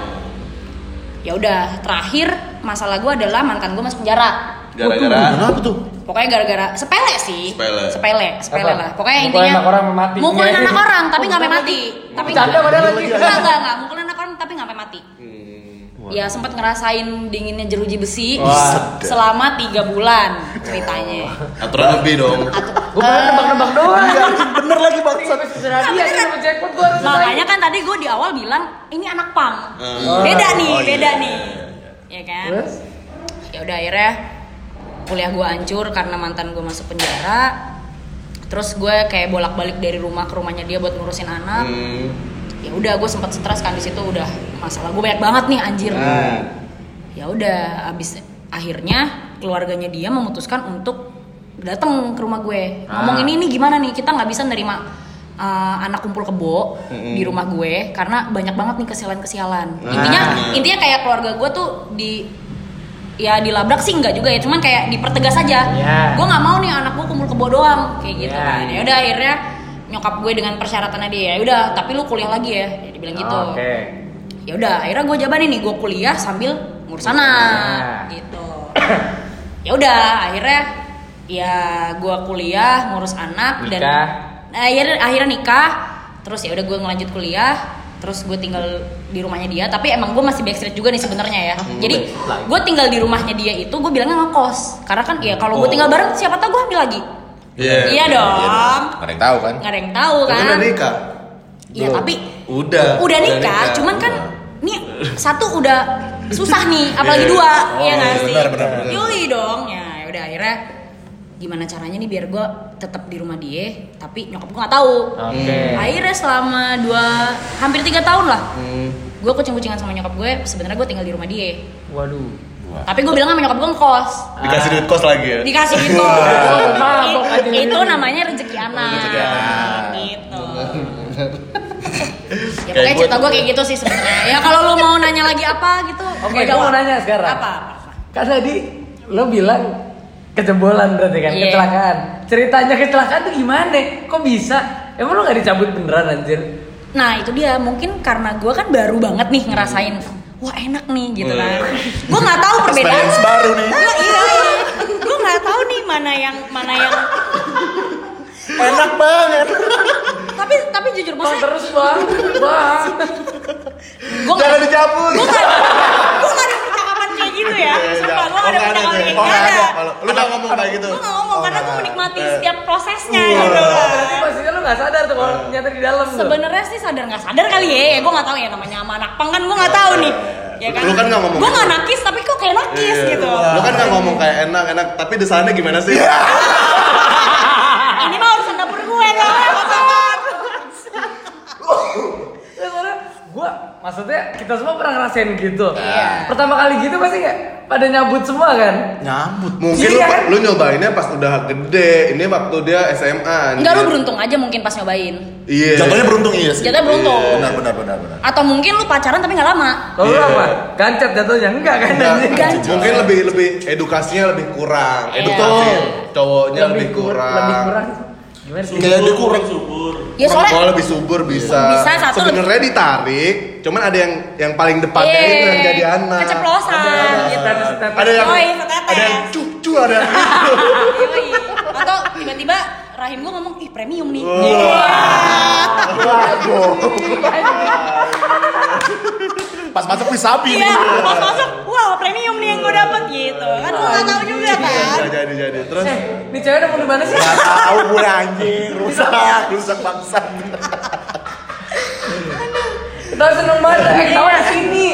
Ya udah, terakhir masalah gue adalah mantan gue masuk penjara. Gara-gara Kenapa tuh? Pokoknya gara-gara sepele sih. Sepele. Sepele, sepele Apa? lah. Pokoknya Mukulin intinya anak orang sampai mati. Mukulin Iya. anak orang tapi Oh, nggak sampai bukan mati. Tapi Bercanda padahal lagi. Enggak, enggak, enggak. Mukulin anak orang tapi nggak sampai mati. Hmm. Ya sempat ngerasain dinginnya jeruji besi Wah. selama tiga bulan ceritanya. Aturan lebih dong. Eh, Gue pernah nebak-nebak doang. Bener lagi bangsat. Sampai sesudah dia kan sama jackpot gue harus Makanya kan tadi gue di awal bilang ini anak pang. Hmm. Beda nih, Oh, iya. beda nih. Ya kan? Terus? Ya udah akhirnya kuliah gue hancur karena mantan gue masuk penjara. Terus gue kayak bolak-balik dari rumah ke rumahnya dia buat ngurusin anak. Hmm. Ya udah gue sempat stres kan di situ, udah masalah gue banyak banget nih anjir. Hmm. Ya udah abis akhirnya keluarganya dia memutuskan untuk datang ke rumah gue. Ngomong ini nih gimana nih, kita nggak bisa nerima uh, anak kumpul kebo Mm-mm. di rumah gue karena banyak banget nih kesialan-kesialan. Intinya intinya kayak keluarga gue tuh di ya dilabrak sih enggak juga ya, cuman kayak dipertegas aja. Yeah. Gue nggak mau nih anak gue kumpul kebo doang kayak gitu Yeah. kan. Ya udah akhirnya nyokap gue dengan persyaratannya dia, ya udah tapi lu kuliah lagi ya, dia bilang gitu. Oke. Ya udah akhirnya gue jabanin nih, gue kuliah sambil ngurus anak Yeah. gitu. Ya udah akhirnya ya gue kuliah ngurus anak dan Nikah. akhirnya akhirnya nikah. Terus ya udah gue ngelanjut kuliah, terus gue tinggal di rumahnya dia, tapi emang gue masih backstreet juga nih sebenarnya ya. Jadi gue tinggal di rumahnya dia itu gue bilangnya ngekos, karena kan ya kalau gue tinggal bareng siapa tahu gue hamil lagi. Iya. Iya dong. Gak ada yang tahu kan? Nggak ada yang tahu Tapi kan. udah nikah. Iya tapi Udah. udah nikah, cuman kan nih satu udah susah nih, apalagi dua, Oh, iya nggak iya, sih? benar, benar, benar. Yoi dong, ya udah akhirnya gimana caranya nih biar gue tetap di rumah dia, tapi nyokap gue nggak tahu. Oke. Akhirnya selama dua hampir tiga tahun lah, Hmm. gue kucing-kucingan sama nyokap gue. Sebenarnya gue tinggal di rumah dia, Waduh. tapi gue bilang sama nyokap gue ngekos. Dikasih duit kos lagi ya. Dikasih gitu. mabok aja. I- itu namanya rezeki anak. Rezeki anak. Gitu. Ya Kayak pokoknya gua cerita gue kayak gitu sih sebenarnya. Ya kalau lu mau nanya lagi apa gitu. Oke, gua gue jawab. mau nanya sekarang. Apa? Kan tadi lo bilang kejebolan berarti kan, Iya. kecelakaan. Ceritanya kecelakaan tuh gimana? Kok bisa? Emang lo gak dicabut beneran anjir? Nah itu dia, mungkin karena gue kan baru banget nih ngerasain, wah enak nih gitu kan. Gue nggak tahu perbedaan. Experience baru nih. Iya, iya, iya. Gue nggak tahu nih mana yang mana yang. Enak banget. Tapi tapi jujur Bang maksudnya, terus bang, bang. gue Jangan dicabut. gue nggak gue nggak ada percakapan kayak gitu ya. Sumpah gue Oh, nggak ada nggak ada percakapan tuh. kayak Oh, gitu. nggak ada. Nggak ada. Kalau lu nggak ngomong kayak gitu. Gue nggak ngomong Oh, karena gue nggak. menikmati Eh. setiap prosesnya Wah. gitu kan. Berarti pastinya lo gak sadar tuh kalau ternyata di dalam tuh. Sebenarnya sih sadar nggak sadar kali ya, ya gue nggak tahu ya namanya sama anak pang kan gue nggak tahu nih. Ya kan? Lu kan nggak ngomong Gue gitu. nggak nakis tapi kok kayak nakis Iya. gitu. Lu kan nggak ngomong kayak enak enak, tapi desainnya gimana sih? Ini mah urusan dapur gue kan. Ya, soalnya gue, maksudnya kita semua pernah ngerasain gitu. Iya. Pertama kali gitu pasti kayak pada nyabut semua kan? Nyambut. Mungkin Iya. lu, lu nyobainnya pas udah gede. Ini waktu dia S M A. Enggak, lu anjir. beruntung aja mungkin pas nyobain. Iya. Jatuhnya beruntung iya sih. Jatuhnya beruntung. Benar benar benar benar. Atau mungkin lu pacaran tapi nggak lama. Kalau lu Iya. apa? Gancet jatuhnya enggak kan? Enggak, anjing? Ganjil. mungkin lebih lebih edukasinya lebih kurang. Iya. Edukasi cowoknya lebih, kur- kurang. Lebih kurang. Gimana sih? Kayak dia kurang subur. Ya soalnya Kalau lebih subur bisa. Bisa, satu Sebenarnya ditarik, cuman ada yang yang paling depannya Iya, itu yang jadi anak. keceplosan gitu. Tetes-tetes. Ada yang Yoi, setetes. ada yang cucu ada. yang Yoi. Atau tiba-tiba rahim gue ngomong, ih premium nih. Pas masuk wih sapi Iya, nih. pas masuk, wah premium nih yang gue dapet gitu. Kan gue gak tahu juga kan. Bisa jadi jadi. Terus Eh, ini cewek udah mau di mana sih? nggak tahu gue anjing, rusak, rusak bangsat. Kita seneng banget, eh tahu ya sini.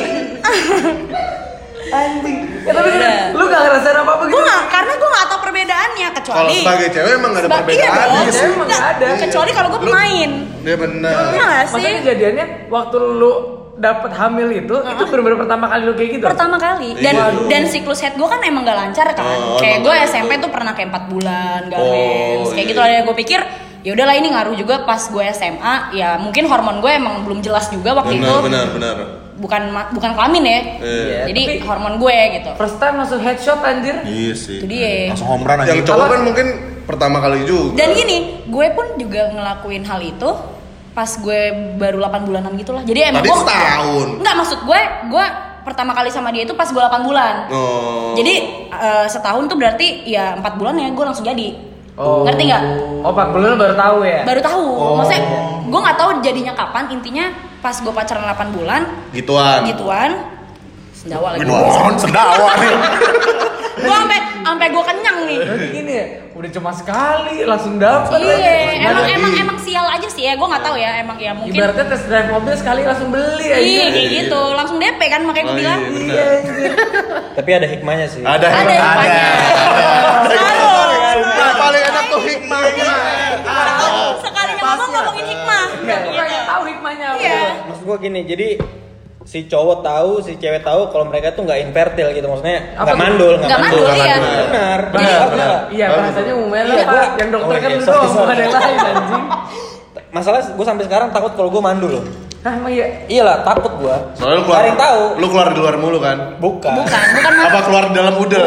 Anjing. Ya tapi Iya. lu gak ngerasain apa-apa gitu? Gue gak, karena gue gak tahu perbedaannya Kalau kecuali sebagai cewek emang gak ada Seba- perbedaan iya dong. sih. Cewek emang Nggak, nggak ada. kecuali kalau gue Lu- pemain. Dia bener. Iya gak Masa sih? kejadiannya waktu lu dapet hamil itu, itu bener-bener pertama kali lu kayak gitu? Pertama kali dan Waduh. dan siklus head gue kan emang gak lancar kan. Oh, kayak emang gue nggak S M P tuh pernah kayak empat bulan gak Oh, mens. Kayak iya. gitu lah gue pikir ya udahlah ini ngaruh juga pas gue S M A. Ya mungkin hormon gue emang belum jelas juga waktu Benar itu. benar benar. Bukan ma- bukan kelamin ya. Iya. Jadi tapi- hormon gue gitu. First time langsung headshot anjir. Iya sih. Itu dia. Langsung home run aja. Yang cowok kan mungkin pertama kali juga. Dan gini, gue pun juga ngelakuin hal itu pas gue baru delapan bulanan gitu lah. Jadi emang Tadi gue setahun. Enggak, maksud gue, gue pertama kali sama dia itu pas gue delapan bulan. Oh. Jadi eh, setahun tuh berarti ya empat bulan ya gue langsung jadi. Oh. Ngerti nggak? Oh, empat bulan baru tahu ya? Baru tahu. Oh. Maksudnya gue nggak tahu jadinya kapan. Intinya pas gue pacaran delapan bulan, gituan. gituan. Sendawa lagi. Gituan sendawa nih. Gue sampai sampai gue kenyang nih. Berarti gini ya, udah cuma sekali langsung dapet. Iya, emang lagi. emang emang sial aja sih ya. Gue nggak tahu ya. Emang ya mungkin. Ibaratnya tes drive mobil sekali langsung beli aja. Iya kayak gitu, langsung D P kan makanya gue Oh, bilang. iya, bener. Iya, anjir. Tapi ada hikmahnya sih. Ada Ada hikmahnya. Selalu. Sumpah paling enak tuh hikmahnya. Sekalinya ngomong ngomongin hikmah. Enggak, gue pengen tahu hikmahnya apa. Iya. Maksud gua gini, jadi si cowok tahu, si cewek tahu kalau mereka tuh nggak infertil gitu, maksudnya Apa nggak tuh? mandul, nggak Nggak mandul. mandul, iya. Benar, Benar, benar, benar. Iya, bahasanya umumnya lah, Iya, Pak. gua- Yang dokter oh, kan iya, lu sorry, doang, sorry. bukan yang lain anjing. Masalah gue sampai sekarang takut kalau gue mandul loh. Hah, emang iya? Iyalah, takut gue. Soalnya lu keluar. Gak ada yang tahu. Lu keluar di luar mulu kan? Bukan. Bukan, bukan Apa keluar di dalam udel?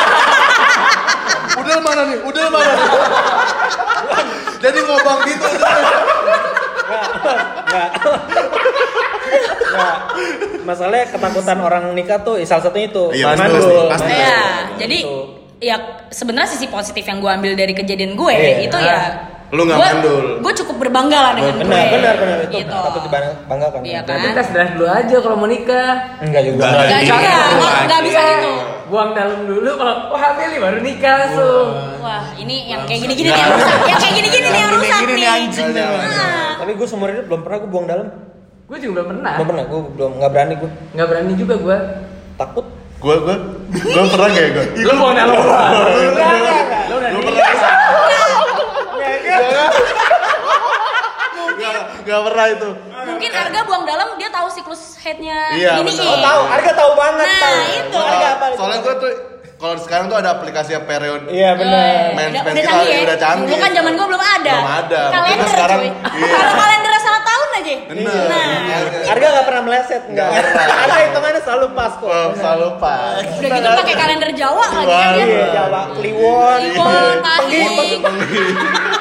Udel mana nih? Udel mana? Jadi ngobang gitu. Nggak. Nggak. Masalahnya ketakutan orang nikah tuh, ya salah satunya itu Iya, pasti, mandul. pasti. Iya, Mandul. jadi Gitu. ya sebenarnya sisi positif yang gue ambil dari kejadian gue Iya. itu ya Lu nggak mandul. Gue cukup berbangga lah dengan benar, gue. benar, benar itu Gitu. patut dibanggakan. Iya Nanti kan? tes drive dulu aja kalau mau nikah. Enggak juga. Enggak. Gak Iya. juga, nggak nggak bisa Iya. gitu. Buang dalam dulu, kalau wah hamil nih baru nikah langsung. Wah, ini yang kayak gini-gini nih yang rusak. Yang kayak gini-gini nih yang rusak Gini-gini nih. nih anjing nih. Ah. Tapi gue seumur hidup belum pernah gue buang dalam. Gue juga belum pernah. Belum pernah, gue belum nggak berani gue. Nggak berani juga gue. Takut. Gue gue gue pernah gak ya gue? Lu buang dalam. Lu udah Gue nikah. pernah. Gak, gak pernah itu. Mungkin Arga buang dalam dia tahu siklus headnya Iya, ini. benar. Oh tahu, Arga tahu banget Nah, tahu. itu. Arga apa? Soalnya gue tuh kalau sekarang tuh ada aplikasi periode. Iya benar. Main- udah, main udah kita canggih ya. udah canggih. Dulu kan zaman gue belum ada. Belum ada. Kalender Makanya sekarang- cuy. iya. Kalau kalendernya salah tahun aja. Bener. Nah, Arga nggak pernah meleset, nggak. Nggak pernah. Arga hitungannya selalu pas kok. Wah, selalu pas. udah gitu pakai kalender Jawa lagi kan dia. Iya, Jawa, Kliwon, Kliwon, Pahing. Pahing.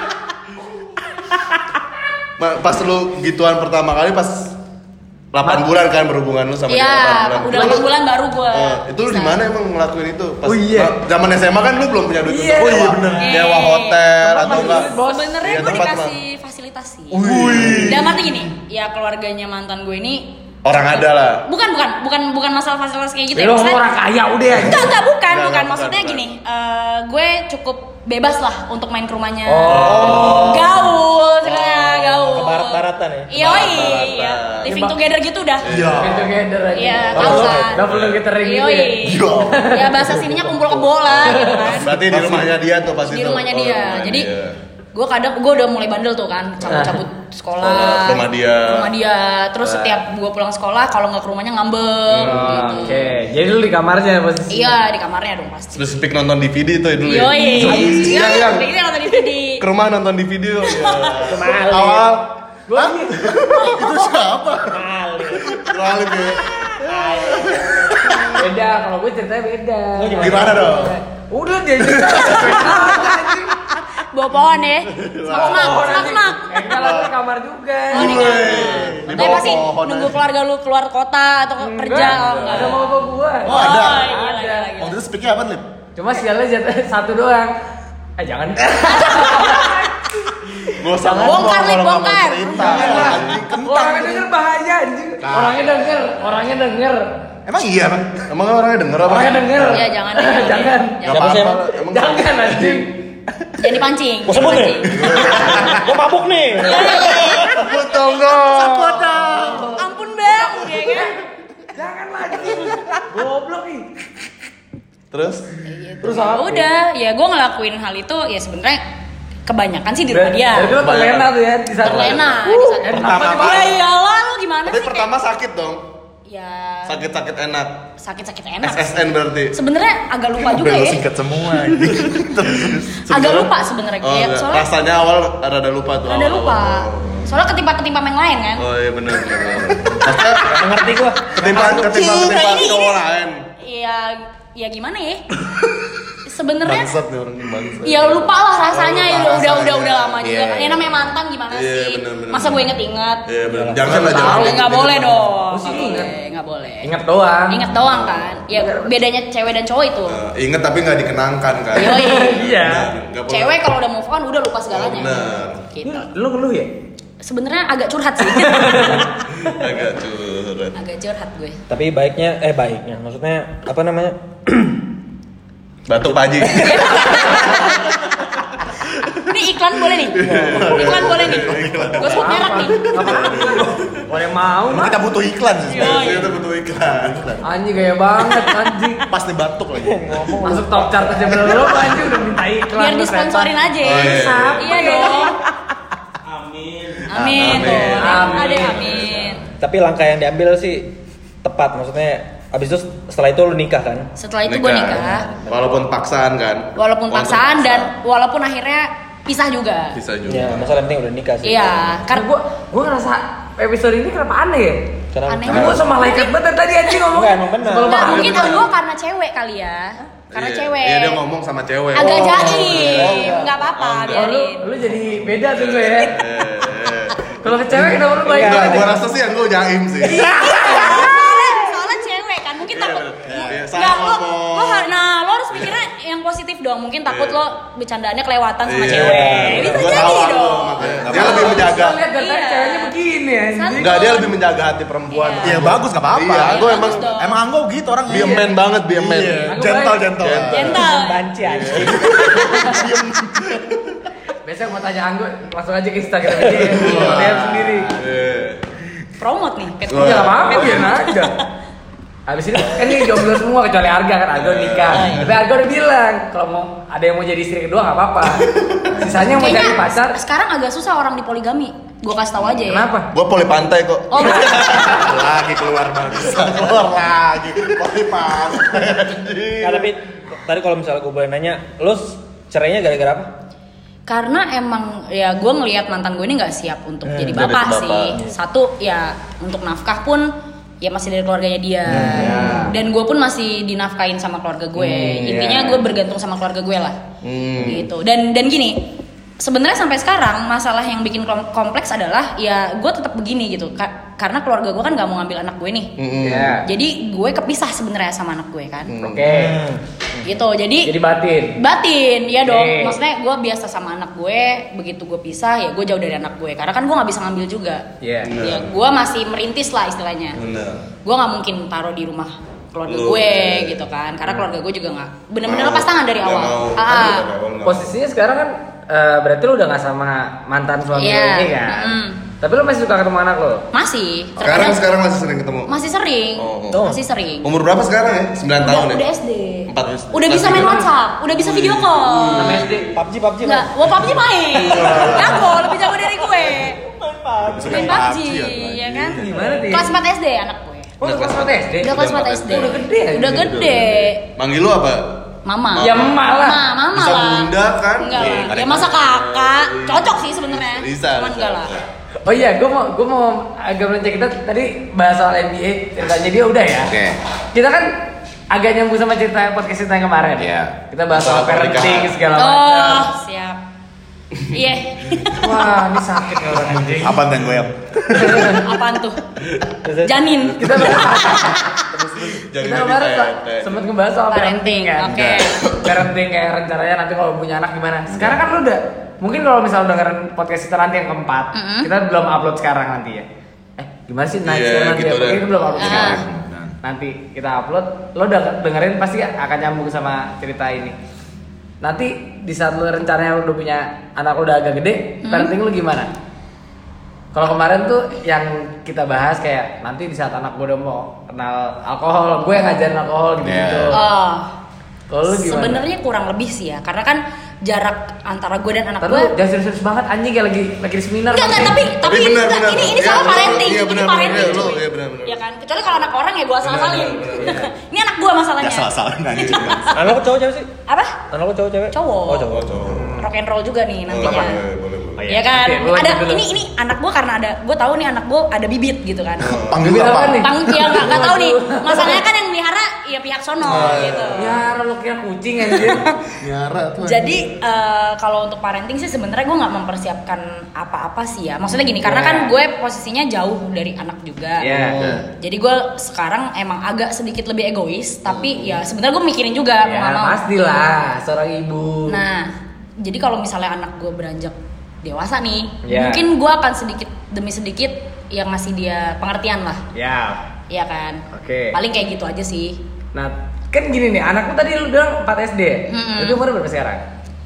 Ma- Pas lu gituan pertama kali pas delapan bulan kan berhubungan lu sama dia Iya, delapan udah delapan bulan baru gue. Eh, itu lu di mana emang ngelakuin itu? Pas Oh, iya. nah, zaman S M A kan lu belum punya duit Iya. untuk Oh, iya, nyewa- bener. nyewa hotel Tempat atau masih enggak? duit, Bos. Sebenarnya Iya, gue tempat, dikasih fasilitas sih. Wih. Dalam arti gini, ya keluarganya mantan gue ini Orang ada lah. bukan bukan bukan bukan masalah fasilitas kayak gitu Ya, ya. lu Maksudnya- orang kaya udah ya. Enggak, enggak, bukan, Enggak, bukan. enggak, Maksudnya bukan, gini, eh, gue cukup bebas lah untuk main ke rumahnya. Oh. Gaul, sebenarnya gaul. Ke barat-baratan ya? Iya, Barat-baratan. iya. Living Ya, together gitu udah. Iya. Together aja. Iya, Oh, tahu lu- kan. double gathering gitu Iya, ya. Iya. ya bahasa sininya kumpul kebo lah gitu kan. Berarti di rumahnya dia tuh pas Di itu. rumahnya Oh, dia. rumahnya Jadi dia. gue kadang gue udah mulai bandel tuh kan, cabut-cabut sekolah. Sekolah, ke rumah dia. Ke rumah dia. Terus setiap gue pulang sekolah, kalau nggak ke rumahnya ngambek. gitu. Oke, jadi lu di kamarnya posisi. Iya, di kamarnya dong pasti. Terus speak nonton D V D tuh dulu ya. Yoi. Iya, yang Udah gitu nonton D V D. ke rumah nonton D V D ya. Kemali. Awal Gua itu siapa? Kemali. Lalu ya. beda, kalau gue ceritanya beda. Gimana dong? Udah dia cerita. Bawa pohon ya. Semak-semak, semak-semak. Eh, enggak lah, di kamar juga. Oh, di kamar. Di Tapi bawah pasti pohon nunggu aja. keluarga lu keluar kota atau kerja. Oh, enggak. Ada mau bawa gua. Oh, ada. Oh, gila, gila, gila. Waktu itu speaknya apa nih? Cuma sialnya jatuh satu doang. Eh jangan. Gua usah Jangan. ngomong Bongkar, Lip, kalau nggak mau bongkar. cerita. Jangan. Anjing kentang. Orangnya denger bahaya anjing. Nah. Orangnya denger, orangnya denger. Emang iya, Bang? Emang orangnya denger apa? Orangnya denger. Ya jangan deh, jangan. Jangan. deh. Gak Siapa sih apa-apa. emang? Emang Jangan anjing. Jangan dipancing. Gua sebut nih. Gua mabuk nih. Sebut dong dong. Sebut dong. Ampun bang, ya kan? Jangan lagi. Goblok nih. Terus? Terus Ya apa? udah, ya gue ngelakuin hal itu ya sebenarnya kebanyakan sih di rumah dia. Jadi lu terlena tuh ya di saat Terlena, Uh, di saat- pertama Pertama. di Ya iyalah lu gimana Tapi sih? pertama sakit dong. Kayak- Ya Sakit-sakit enak. sakit-sakit enak. S S N berarti. Sebenarnya agak lupa juga Belok ya. singkat semua. Agak lupa sebenarnya Oh, kayak enggak. soalnya Rasanya awal rada lupa tuh. ada awal-awal. lupa. Soalnya ketimpa-ketimpa yang lain kan. Oh iya benar benar. Maksudnya Nggak ngerti gua. ketimpa ketimpa ketimpa cowok lain. Iya, ya gimana ya? Sebenarnya Bangsat nih orang ini bangsat. ya lupa lah rasanya Oh, ya lupa udah udah udah rasanya. udah lama juga. Iya, kan. Ya iya. namanya mantan gimana Iya, sih? bener, bener, Masa bener. gue inget-inget? Iya benar. Jangan lah jangan. Tahu inget-inget. nggak boleh dong. Mesti Nggak inget. boleh, nggak boleh. Ingat doang. Ingat doang kan? Ya bedanya cewek dan cowok itu. Eh, inget tapi nggak dikenangkan kan. Yoi. Iya. Nggak boleh. Cewek kalau udah move on udah lupa segalanya. Oh, bener. Gitu. Lu ngeluh ya? Sebenarnya agak curhat sih. Agak curhat. agak curhat gue. Tapi baiknya eh baiknya maksudnya apa namanya? Batuk Pak Haji. Ini iklan boleh nih. Iklan boleh nih. Gue sebut merek nih. Boleh mau Emang mah. kita butuh iklan sih. Yoi. Kita butuh iklan. Anjing gaya banget anjing. Pas nih batuk lagi. Masuk top chart aja belum anjing udah minta iklan. Biar lu, disponsorin setan. aja. Oh, iya. Iya dong. Amin. Amin. Amin. Tuh. Amin. Ada yang amin. Tapi langkah yang diambil sih tepat maksudnya. Abis itu setelah itu lu nikah kan? Setelah itu gue nikah. Walaupun paksaan kan. Walaupun paksaan dan walaupun akhirnya pisah juga. bisa juga. Ya, masalah yang penting udah nikah sih. Iya, Karena karena gua gua ngerasa episode ini kenapa aneh ya? Karena Aneh. Karena gua sama malaikat banget tadi anjing ngomong. Enggak, emang benar. Sebelum Nggak, banget. mungkin gue karena cewek kali ya. Karena Iya. cewek. Iya dia ngomong sama cewek. Agak Oh. jaim, nggak apa-apa, Oh, enggak. Oh, lu, biarin. lu jadi beda tuh gue ya. Eh, eh. Kalau ke cewek kenapa lu baik Enggak, banget? gua ya? rasa sih yang gua jaim sih. soalnya, soalnya cewek kan, mungkin takut. Iya, iya, Nggak, sama, lo, Bos. lo har- nah lo harus mikirnya yang positif dong. Mungkin takut Iya. lo bercandaannya kelewatan sama Iya. cewek. Bisa Gua jadi tahu aku, dong. makanya. Nggak Dia apa-apa. lebih menjaga. Gua lihat dari tadi Iya. ceweknya begini anjing. Santai. Enggak, dia lebih menjaga hati perempuan. Iya. Iya bagus nggak apa-apa. Iya, gua Bagus emang dong. Emang Anggo gitu orangnya. be a man banget, be a man. Iya. Aku Gentle baik. gentle. Gentle. banci anjing. Biasanya mau tanya Anggo, langsung aja ke Instagram aja. Lihat sendiri. Eh. Promote nih. Pet. Wah. Iya nggak apa-apa, biarin aja. Habis ini kan ini jomblo semua kecuali Arga kan, Arga udah nikah. Oh, iya. Tapi Arga udah bilang kalau mau ada yang mau jadi istri kedua nggak apa-apa. Sisanya mau cari Kayaknya pacar. sekarang agak susah orang di poligami. Gue kasih tahu aja ya. Kenapa? Gua poli pantai kok. Oh, bukan. Lagi keluar bagus. Keluar lagi. Poli pantai. Nah, tapi tadi kalau misalnya gue boleh nanya, lu cerainya gara-gara apa? Karena emang ya gue ngelihat mantan gue ini nggak siap untuk Hmm, jadi jadi bapak bapak. sih. Satu ya untuk nafkah pun ya masih dari keluarganya dia. Dan gue pun masih dinafkain sama keluarga gue. Intinya gue bergantung sama keluarga gue lah. Hmm. Gitu. Dan dan gini, sebenarnya sampai sekarang masalah yang bikin kom- kompleks adalah ya gue tetap begini gitu. Ka- karena keluarga gue kan nggak mau ngambil anak gue nih. Mm-mm. Iya. Jadi gue kepisah sebenarnya sama anak gue kan. Oke. Gitu. Jadi Jadi batin. batin ya dong. Oke. Maksudnya gue biasa sama anak gue, begitu gue pisah ya gue jauh dari anak gue. Karena kan gue nggak bisa ngambil juga. Iya. Bener. Ya gue masih merintis lah istilahnya. Bener. Gue nggak mungkin taruh di rumah keluarga Lu, gue iya. gitu kan. Karena keluarga gue juga nggak bener-bener Mau. lepas tangan dari Nggak awal. mau. Ah, Aduh, nggak mau, nggak mau. Posisinya sekarang kan eh, berarti lu udah gak sama mantan suami Iya. lu ini kan? Mm. Tapi lu masih suka ketemu anak lu? masih. Sekarang Terkadang sekarang masih sering ketemu. masih sering. Oh. Masih sering. Umur berapa sekarang ya? sembilan Udah, tahun ya? udah S D. Empat S D. Udah bisa main Kelas tiga. WhatsApp, udah bisa video call. Sama S D? P U B G, P U B G Enggak, wah P U B G main. Jago, lebih jago dari gue. Bisa Main P U B G, ya kan? Gimana tuh? Kelas empat S D anak gue. Oh, udah kelas empat S D? Udah kelas empat S D. Udah gede aja. Udah gede. Manggil lu apa? Mama. Ya, emak lah. Mama, mama Bisa lah. bunda kan? Enggak Iya, lah. ada Ya masa yang- kakak. Cocok sih sebenarnya. Bisa. Cuman bisa, enggak lah. bisa. Oh iya, gue mau gue mau agak melenceng kita tadi bahas soal N B A ceritanya dia udah ya. Oke. Kita kan agak nyambung sama cerita podcast kita yang kemarin. Iya. Kita bahas soal Masalah parenting pernikahan. segala Oh, macam. siap. Iya. Wah, ini sakit ya orang anjing. Apaan yang goyang? Apaan tuh? Janin. Kita Jadi kita kemarin sempat ngebahas soal parenting Parenting, kan. oke. Parenting kayak rencananya nanti kalau punya anak gimana. Sekarang kan lu udah mungkin kalau misalnya dengerin podcast kita nanti yang keempat, Mm-mm. kita belum upload sekarang nanti ya. Eh, gimana sih nanti Iya, sekarang nanti gitu ya? deh. Kita belum upload Ah. sekarang. Nanti kita upload, lo udah dengerin pasti akan nyambung sama cerita ini. Nanti di saat lo rencananya lo udah punya anak lo udah agak gede, Hmm. parenting lo gimana? Kalau kemarin tuh yang kita bahas kayak nanti di saat anak gue udah mau kenal alkohol, gue yang ngajarin alkohol gitu-gitu. Yeah. Oh. Kalau lu gimana? Sebenarnya kurang lebih sih ya, karena kan jarak antara gue dan anak Tapi gue. lu jangan serius-serius banget anjing kayak lagi lagi di seminar. Enggak, enggak, Bang. tapi tapi ini benar, enggak, benar. ini ini Iya, soal benar. parenting, Iya, ini benar, parenting. benar. Lu, cuy. iya, benar, benar. Iya kan? Kecuali kalau anak orang ya gue salah-salin. Ini anak gue masalahnya. Ya salah-salah anjing. Anak lo cowok cewek sih? Apa? Anak lo cowok cewek? Cowok. Oh cowok. Oh, cowok. Rock and roll juga nih nantinya. Boleh, boleh, boleh. Oh, Iya kan? Oke, lu Ada lanjut dulu. ini ini anak gue karena ada gue tahu nih anak gue ada bibit gitu kan. Panggil Bibit apa? apaan nih? Pang ya nggak nggak tahu nih. Masalahnya kan yang melihara ya pihak sono gitu. Ya, lu kira kucing anjir. Nyara tuh. Jadi eh, kalau untuk parenting sih sebenarnya gue nggak mempersiapkan apa-apa sih ya. Maksudnya gini, karena Yeah. kan gue posisinya jauh dari anak juga. Iya. Jadi gue sekarang emang agak sedikit lebih egois, tapi ya sebenarnya gue mikirin juga mau Ya, nggak mau. pastilah seorang ibu. Nah, jadi kalau misalnya anak gue beranjak dewasa nih, Yeah. mungkin gue akan sedikit demi sedikit yang ngasih dia pengertian lah, Ya. ya kan? Oke. Paling kayak gitu aja sih. Nah, kan gini nih, anakku tadi lu bilang empat S D. Mm-mm. Itu umurnya berapa sekarang?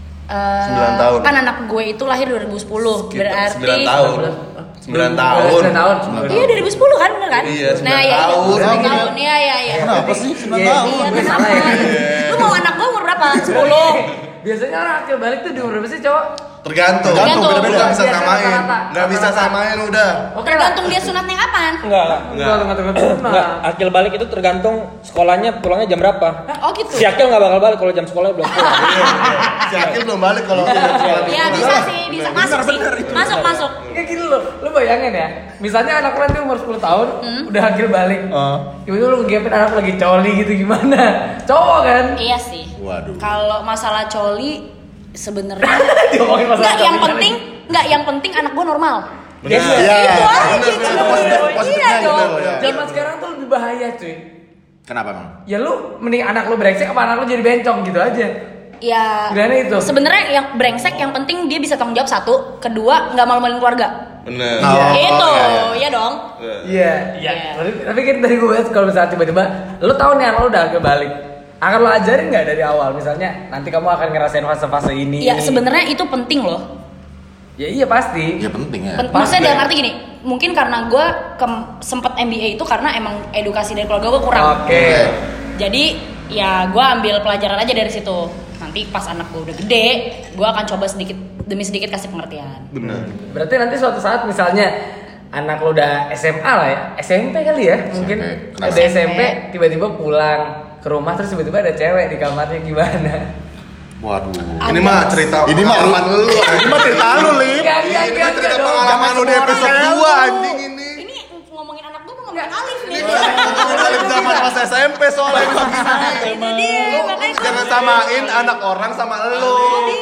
Eh, Sembilan tahun. Kan anak gue itu lahir dua ribu sepuluh, Sekitar berarti sembilan tahun. sembilan tahun. sembilan tahun. Iya dua ribu sepuluh kan, bener kan? Iya, sembilan nah, ya, tahun. Iya, sembilan Iya. tahun, iya, iya, iya. Kenapa sih sembilan Iya, tahun? Iya, Gue kenapa? salah ya? Lu mau anak gue umur berapa? sepuluh. Biasanya orang akil balik tuh di umur berapa sih, cowok? Tergantung. Tergantung. Beda-beda. Nggak bisa Biasa samain. rata-rata. Nggak bisa samain udah. Oke lah. Tergantung dia sunatnya kapan. Enggak, enggak. Enggak, enggak, enggak, enggak. Enggak, akil balik itu tergantung sekolahnya pulangnya jam berapa. Oh gitu. Si akil nggak bakal balik kalau jam sekolahnya belum pulang. Iya, iya. Si Akil belum balik kalau udah sekolah. Ya bisa sih, bisa masuk sih. Masuk, masuk. Kayak gini loh, lu bayangin ya. Misalnya anak lu nanti umur sepuluh tahun, Hmm. udah akil balik. Oh. Tiba-tiba lu ngegepin anak lu lagi coli gitu gimana? Cowok kan? Iya sih. Waduh. Kalau masalah coli sebenarnya Diomongin masalah enggak yang coli penting, enggak yang penting anak gue normal. Benar. Iya. Itu aja benar, gitu. benar. Positif- Iya positifnya gitu, dong. ya. Zaman sekarang tuh lebih bahaya cuy. Kenapa emang? Ya lu mending anak lu brengsek apa anak lu jadi bencong gitu aja. Ya. Gimana itu? Sebenarnya yang brengsek yang penting dia bisa tanggung jawab satu, kedua nggak malu-maluin keluarga. Benar. Oh, itu, iya, iya. iya dong. Iya, iya. Iya. Tapi, tapi kan dari gue kalau misalnya tiba-tiba lu tahu nih anak lu udah agak balik, akan lu ajarin nggak dari awal? Misalnya nanti kamu akan ngerasain fase-fase ini. Ya sebenarnya itu penting loh. Ya iya pasti. Ya penting ya. Pen- Maksudnya dalam arti gini, mungkin karena gue sempet M B A itu karena emang edukasi dari keluarga gue kurang. Oke. Jadi ya gue ambil pelajaran aja dari situ. Nanti pas anak gue udah gede, gue akan coba sedikit demi sedikit kasih pengertian. Benar. Berarti nanti suatu saat misalnya anak lu udah S M A lah ya, S M P kali ya, mungkin Kenapa? ada S M P tiba-tiba pulang ke rumah terus tiba-tiba ada cewek di kamarnya gimana? Waduh. Ini mah cerita Ini mah lu. pengalaman lu. Ini mah cerita lu, Li. Enggak, Iya, enggak, ini enggak, mah cerita dong. pengalaman lu di episode dua anjing ini. Ini ngomongin anak gue ngomongin Alif nih. Ngomongin Alif zaman pas S M P soalnya emang Itu dia, makanya gue jangan samain anak orang sama lu.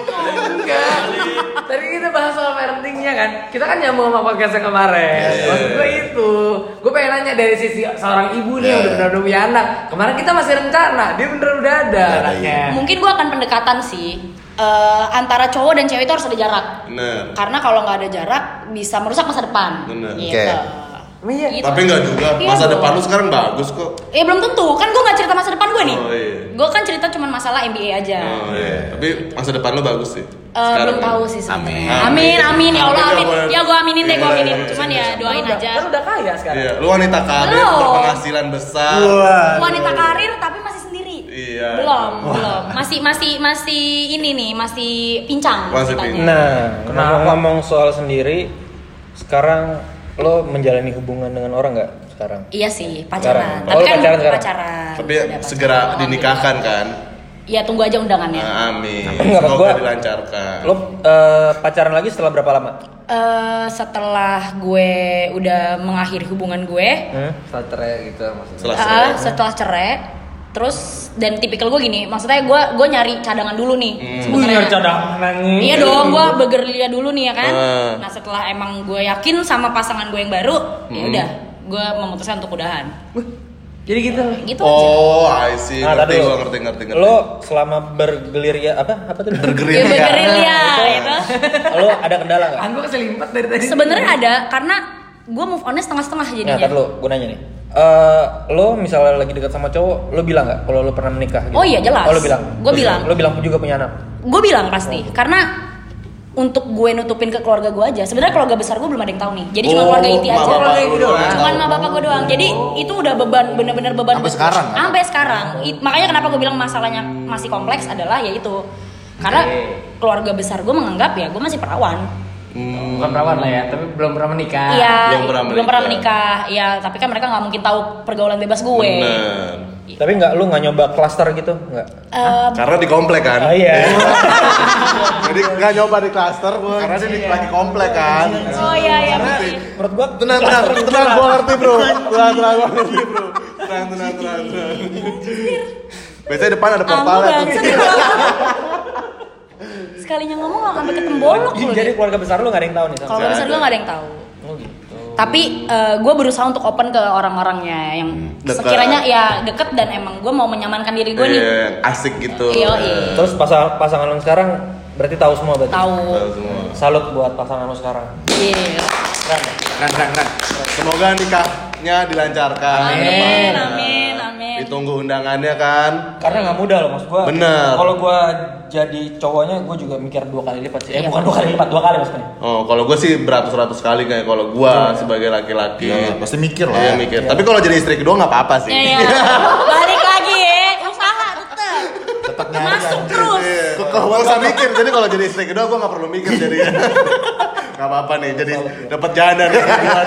Enggak. Tadi kita bahas soal parentingnya kan. Kita kan nyambung sama podcast yang kemarin. Maksud gue itu. Gue pengen nanya dari sisi seorang ibu nih yang udah benar-benar punya anak. Kemarin kita masih rencana, dia bener udah ada anaknya. Mungkin gue akan pendekatan sih. Eh, antara cowok dan cewek itu harus ada jarak. Bener. Karena kalau nggak ada jarak bisa merusak masa depan. Bener. Gitu. Oke. Iya. Gitu. Tapi enggak juga. Iya Masa dong. depan lu sekarang bagus kok. Ya belum tentu, kan gue nggak cerita masa depan gue nih. Oh, iya. Gue kan cerita cuma masalah M B A aja. Oh iya. Tapi masa depan lu bagus sih. Eh, Sekarang belum kan. tahu sih sebenarnya. Amin. Amin, amin, ya Allah, Amin, amin. ya boleh. Ya gue aminin deh, Iya, gue boleh, aminin. boleh. Cuman ya doain Kan aja. udah- Kan udah kaya sekarang. Iya, lu wanita karir Belum. berpenghasilan besar. Wanita karir tapi masih sendiri. Iya. Belum, belum. Masih masih masih ini nih, masih pincang Masih ceritanya. pincang. Nah, Kenapa? ngomong-ngomong soal sendiri, sekarang lo menjalani hubungan dengan orang nggak sekarang? Iya sih, pacaran. Sekarang. Tapi Oh, kan pacaran sekarang. pacaran. Tapi Udah pacaran. segera dinikahkan kan? Iya, tunggu aja undangannya. Nah, amin. Enggak, Pak, Semoga gua- dilancarkan. Lo eh, pacaran lagi setelah berapa lama? Eh, setelah gue udah mengakhiri hubungan gue, Hmm? Setelah cerai gitu maksudnya. Setelah ah, cerai. setelah cerai, Terus dan tipikal gue gini, maksudnya gue gue nyari cadangan dulu nih. Wih, Sebenarnya. nyari cadangan nih. Iya dong, gue bergerilya dulu nih ya kan. Uh. Nah setelah emang gue yakin sama pasangan gue yang baru, Hmm. ya udah, gue memutuskan untuk udahan. Jadi gitu. Gitu aja. Oh, I see. Nah, ngerti tadi gua, ngerti, ngerti, ngerti. Lo selama bergerilya apa? Apa tuh? Ya, bergerilya. bergerilya gitu. Lo ada kendala nggak? Kan gue keselimpat dari tadi. Sebenarnya ada karena gue move on-nya setengah-setengah Nah, jadinya. ntar lo, gue nanya nih. Eh, lo misalnya lagi dekat sama cowok, lo bilang nggak kalau lo pernah menikah? Gitu? Oh iya, jelas. Oh lo bilang. Gua bilang. Lo bilang juga punya anak. Gue bilang pasti, karena untuk gue nutupin ke keluarga gue aja. Sebenarnya keluarga besar gue belum ada yang tahu nih. Jadi cuma Oh, keluarga inti mak aja. bapak Keluarga lu inti doang. doang. Cuman sama bapak gue doang. Jadi itu udah beban, bener-bener beban. Sampai sekarang? Sampai sekarang. It- makanya kenapa gue bilang masalahnya masih kompleks adalah ya itu. Karena keluarga besar gue menganggap ya gue masih perawan. Hmm. Bukan perawan lah ya, tapi belum pernah menikah. Iya, belum pernah belum pernah menikah. menikah. Ya, tapi kan mereka nggak mungkin tahu pergaulan bebas gue. Bener. Tapi nggak lo nggak nyoba klaster gitu nggak? Eh, Karena di komplek kan. Oh iya. Jadi nggak nyoba di klaster, karena dia di- lagi komplek kan. oh iya iya. bener. Menurut gua Tenang, tenang, tenang, gua ngerti bro. Tenang, tenang, gua ngerti bro. Tenang, tenang, tenang, tenang. Biasanya depan ada Kamu portalnya tuh. bangsat. Sekalinya ngomong nggak sampai ke tembolok loh. Jadi dia. keluarga besar lo nggak ada yang tahu nih. sama- Kalau besar gue nggak ada yang tahu. Oh gitu. Tapi gue berusaha untuk open ke orang-orangnya yang Dekat. sekiranya ya deket dan emang gue mau menyamankan diri gue nih. Iya, yang asik gitu. Iya, iya. Terus pasang pasangan lo sekarang berarti tahu semua berarti. Tahu. Tahu semua. Salut buat pasangan lo sekarang. Iya. Keren. Keren, keren, keren. Semoga nikahnya dilancarkan. Amin, amin, amin. Ditunggu undangannya kan. Karena nggak mudah loh maksud gua. Bener. Kalau gua jadi cowoknya, gua juga mikir dua kali lipat sih. Eh Iya. bukan dua kali lipat, dua kali maksudnya. Oh, kalau gue sih beratus-ratus kali kayak kalau gua sebagai laki-laki. Ya, pasti mikir lah. Iya mikir. Tapi kalau jadi istri kedua nggak apa-apa sih. Iya, iya. Balik lagi ya, usaha tetep. Tetap nyari Masuk kan. terus. Kok nggak usah mikir. Jadi kalau jadi istri kedua gue nggak perlu mikir jadi. Nggak apa-apa nih. Jadi dapat janda nih.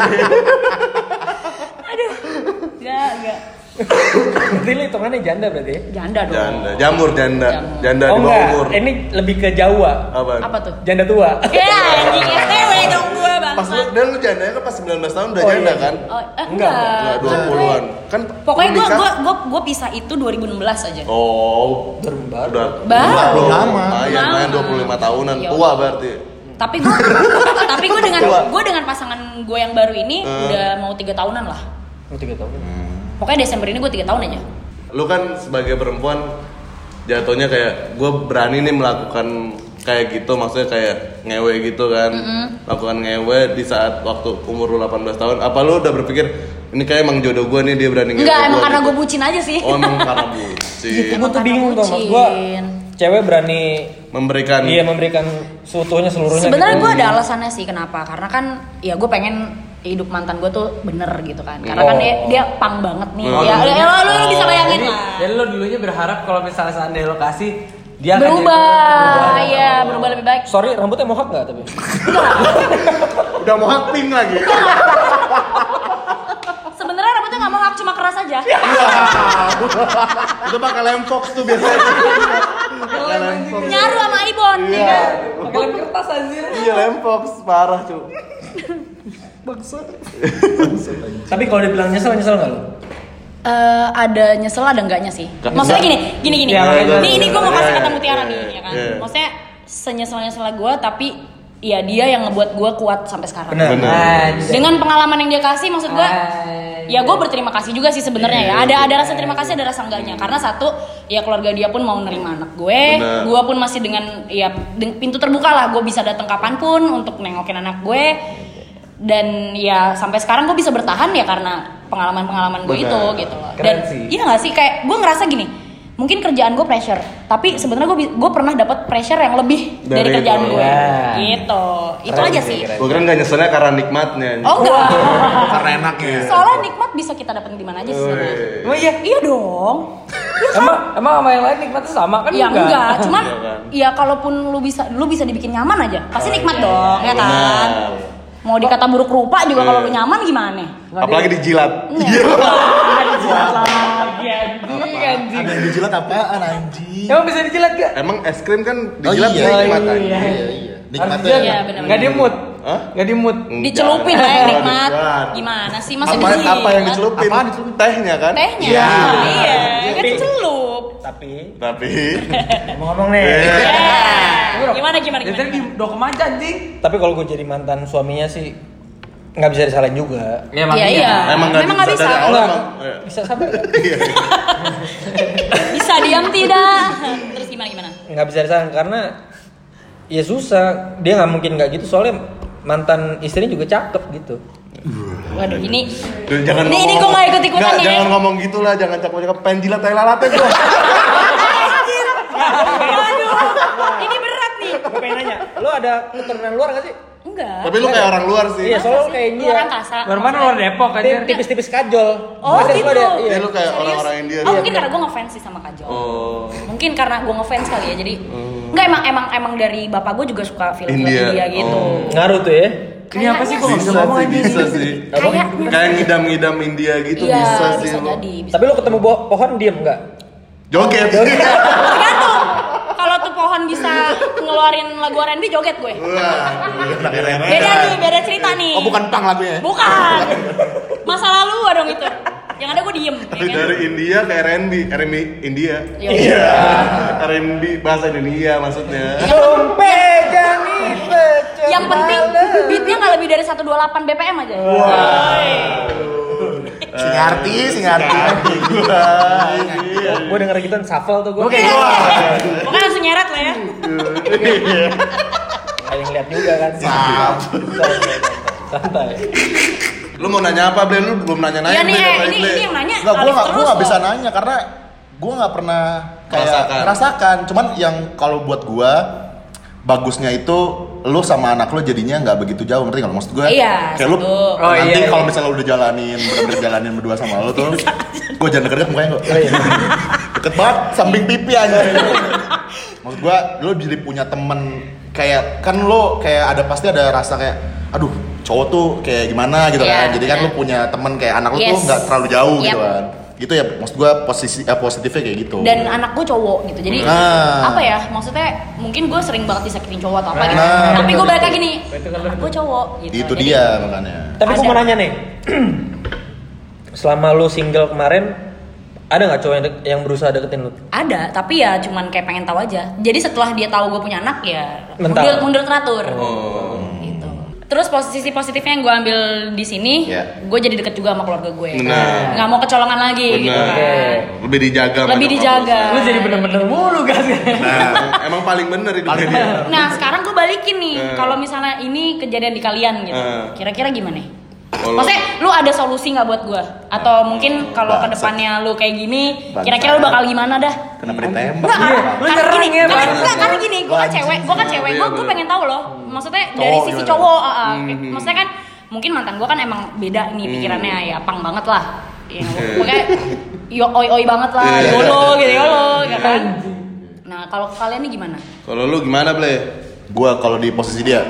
Aduh. Enggak, enggak. Berarti lu hitungannya janda berarti ya? Janda dong. Janda, jamur janda, Jamur. janda Oh di bawah enggak, umur. ini lebih ke Jawa. Apa? Apa tuh? Janda tua. Ya, anjing S T W dong gue Pas lu, bangsa. dan lu jandanya kan pas sembilan belas tahun udah Oh, janda iya. kan? Oh, eh, Enggak, enggak. Enggak, dua puluhan. Kan Pokoknya lu gue nikah- gue gue gue pisah itu dua ribu enam belas aja. Oh, Baru. udah Baru. belum Lama. Lumayan, Lama. lumayan dua puluh lima tahunan. Iya. Tua berarti. Tapi gue tapi gue dengan Tua. gue dengan pasangan gue yang baru ini Hmm. udah mau tiga tahunan lah. Lu tiga tahun. Pokoknya Desember ini gue tiga tahun aja. Lu kan sebagai perempuan jatuhnya kayak gue berani nih melakukan kayak gitu, maksudnya kayak ngewe gitu kan. Lakukan ngewe di saat waktu umur lu delapan belas tahun. Apa lu udah berpikir ini kayak emang jodoh gue nih, dia berani ngewe Enggak, emang gua karena gitu? gue bucin aja sih. Oh, emang karena bucin. Gue Emang tuh karena bingung tuh maksud bucin. gua. Cewek berani Memberikan iya memberikan seutuhnya seluruhnya. Sebenarnya gitu. gue ada alasannya sih kenapa. Karena kan ya gue pengen hidup mantan gue tuh bener gitu kan. Karena Oh. kan dia, dia pang banget nih. Oh. Ya, ya, lo, lo, lo bisa bayangin Jadi, lah. jadi lo dulunya berharap kalau misalnya seandainya lo kasih dia akan jadi Berubah, iya berubah lebih baik. Sorry, rambutnya mohak nggak tapi? udah mau hak pink lagi. Sebenarnya rambutnya nggak mau hak, cuma keras aja. Itu pakai lemfox tuh biasanya. Pakai lemfox. Nyaru sama Ibon. Iya. Ya kan? Pakai lem kertas anjir. Iya lemfox parah cu. Tapi kalau dibilang nyesel nyesel nggak lo? Eh, ada nyesel ada enggaknya sih. Nggak. Maksudnya gini, gini gini. Ya, ini iya, ini gue mau iya, kasih iya, kata mutiara iya, nih, ya kan. iya. Maksudnya senyesel-nyesel gue, tapi ya dia yang ngebuat gue kuat sampai sekarang. Benar. Anjir. Dengan pengalaman yang dia kasih, maksud gue, Anjir. ya gue berterima kasih juga sih sebenarnya ya. Ada ada rasa terima kasih, ada rasa enggaknya. Karena satu, ya keluarga dia pun mau nerima anak gue, Benar. gue pun masih dengan ya deng- pintu terbuka lah. Gue bisa datang kapanpun untuk nengokin anak gue. Dan ya sampai sekarang gue bisa bertahan ya karena pengalaman-pengalaman gue Benar. itu gitu loh. Keren Dan sih. iya nggak sih, kayak gue ngerasa gini, mungkin kerjaan gue pressure, tapi sebenarnya gue gue pernah dapat pressure yang lebih dari, Dari kerjaan itu. gue. Ya. Gitu. Itu Keren aja sih, sih. keren. Gue kira nggak nyeselnya karena nikmatnya. Oh enggak. Karena enak ya. Soalnya nikmat bisa kita dapetin di mana aja sih sebenarnya. Wih. Emang iya? Iya dong. Emang emang sama yang lain nikmatnya sama kan? Ya enggak, cuman Iya kan. ya kalaupun lu bisa lu bisa dibikin nyaman aja, pasti Oh, nikmat iya. dong, ya kan? Benar. Mau dikata buruk rupa juga Iya. kalau lu nyaman gimana? Apalagi dijilat. Iya. Lagi anjing anjing. Ada yang dijilat apaan anjing? Emang bisa dijilat gak? Emang es krim kan Oh dijilat iya, nikmat iya, aja. iya. Iya, iya. Nikmatnya. Harus Iya, dijilat. benar-benar. Nggak dimut. Hah? Nggak dimut. Dicelupin lah yang nikmat. Bukan. Gimana sih masa Apa, dijilat? apa yang dicelupin? Apaan dicelupin? Tehnya kan? Tehnya. Iya. Iya, kan Tapi- kecelup. Tapi Tapi ngomong-ngomong nih. Ya. Gimana gimana Dari tadi gimana? di dokem aja anjing. Tapi kalau gue jadi mantan suaminya sih nggak bisa disalahin juga. Ya, Iya iya. Emang nggak Memang nggak bisa bisa. dari awal Nggak, emang. Iya. bisa sabar kan? Bisa diam tidak? Terus gimana gimana? Nggak bisa disalahin karena ya susah. Dia nggak mungkin nggak gitu soalnya mantan istrinya juga cakep gitu. Waduh ini. Duh, jangan Ini- ini ngomong- gua nggak ikut-ikutan Nggak, nih. Jangan ngomong gitulah, jangan cakep-cakep. Pengen jilat tai lalatnya gua. Waduh. Ini berat nih. Gue pengen nanya, lo ada keturunan luar nggak sih? Enggak. Tapi lu kayak orang luar sih. Iya, soalnya lo kayak Luar India. angkasa. Luar mana luar Depok aja. Tip- Tipis-tipis kajol. Oh, Ada- gitu. lo ada- Iya, Iya. lu kayak Serius? orang-orang India. Oh Iya, mungkin bener. karena gue ngefans sih sama Kajol. Oh. Mungkin karena gue ngefans kali ya, jadi nggak emang emang emang dari bapak gue juga suka film-film India. India, gitu. Oh. Ngaruh tuh ya. Ini apa sih, gua nggak bisa Bisa ngomong sih, aja. bisa sih. Kayaknya Kayak ngidam-ngidam India gitu iya, bisa sih. bisa lu. jadi. Bisa. Tapi lo ketemu bo- pohon diem nggak? Joget. Tergantung. Kalau tuh pohon bisa ngeluarin lagu R and B joget gue. wah, anak keren. Beda nih, beda cerita nih. Oh, bukan pang lagunya. Bukan. Masa lalu dong itu. Yang ada gue diem. Ya kan? Dari India ke R and B, R and B India. Iya. R and B bahasa Indonesia maksudnya. Pegang itu. Yang penting beatnya nggak lebih dari seratus dua puluh delapan B P M aja. Singarti, Singarti. Gue denger gitu shuffle tuh gue. Oke. Wah. Pokoknya langsung nyeret lah ya. Ada yang lihat juga kan. Maaf. Santai. Santai. Lu mau nanya apa, Ble? Lu belum nanya-nanya. Iya nih, Ble, eh, dari ini Ble. ini yang nanya. Enggak, gua Alif nggak, gua terus nggak bisa loh. nanya karena gua nggak pernah kayak Merasakan. merasakan. Cuman yang kalau buat gua bagusnya itu lu sama anak lu jadinya nggak begitu jauh, ngerti nggak? Maksud gua Iya, kayak lu satu. Oh, nanti iya, kalau iya. misalnya lu udah jalanin, bener-bener jalanin berdua sama lu tuh, gua jangan deket-deket mukanya gua. Deket banget, samping pipi aja. Maksud gua, lu jadi punya temen kayak kan lu kayak ada pasti ada rasa kayak, aduh cowok tuh kayak gimana gitu Iya, kan. Jadi kan iya. lu punya temen kayak anak lu Yes. tuh nggak terlalu jauh gitu Yap. kan. Gitu ya, maksud gua posisi eh, positifnya kayak gitu. Dan anak gue cowok gitu, jadi Nah. apa ya, maksudnya mungkin gue sering banget disakitin cowok atau apa gitu. Nah, Tapi gue betul, balik betul. lagi nih, anak gue cowok gitu. itu Jadi, dia makanya. Tapi gue Ada. mau nanya nih. Selama lu single kemarin, ada nggak cowok yang, dek- yang berusaha deketin lu? Ada, tapi ya cuman kayak pengen tahu aja. Jadi setelah dia tahu gue punya anak ya Mental. mundur, mundur teratur. Oh. Gitu. Terus posisi positifnya yang gue ambil di sini, Iya. gue jadi deket juga sama keluarga gue. Benar. Nggak mau kecolongan lagi gitu Benar. kan. Lebih dijaga. sama Lebih nyokap dijaga. Lu jadi bener-bener mulu kan. Nah, emang paling bener hidup Paling dia. Nah sekarang gue balikin nih, Eh. kalau misalnya ini kejadian di kalian gitu, Eh. kira-kira gimana? Kalau- Maksudnya lu ada solusi nggak buat gue? Atau mungkin kalau Bangsat. kedepannya lu kayak gini, Bangsat. kira-kira lu bakal gimana dah? Kenapa ditembak? Enggak, karena, Lu karena nyerang gini, ya, karena, Bang. enggak, karena gini, gue kan Bang. cewek, gue kan cewek, Iya, gue gue bener. pengen tahu loh, maksudnya Cowok dari sisi gimana? cowok, uh, uh, Hmm. maksudnya kan mungkin mantan gue kan emang beda nih pikirannya, ya pang banget lah, ya, pokoknya yo oi oi banget lah, Iya. yolo gitu yolo, ya kan? Nah kalau kalian nih gimana? Kalau lu gimana, Ble? Gua kalau di posisi dia,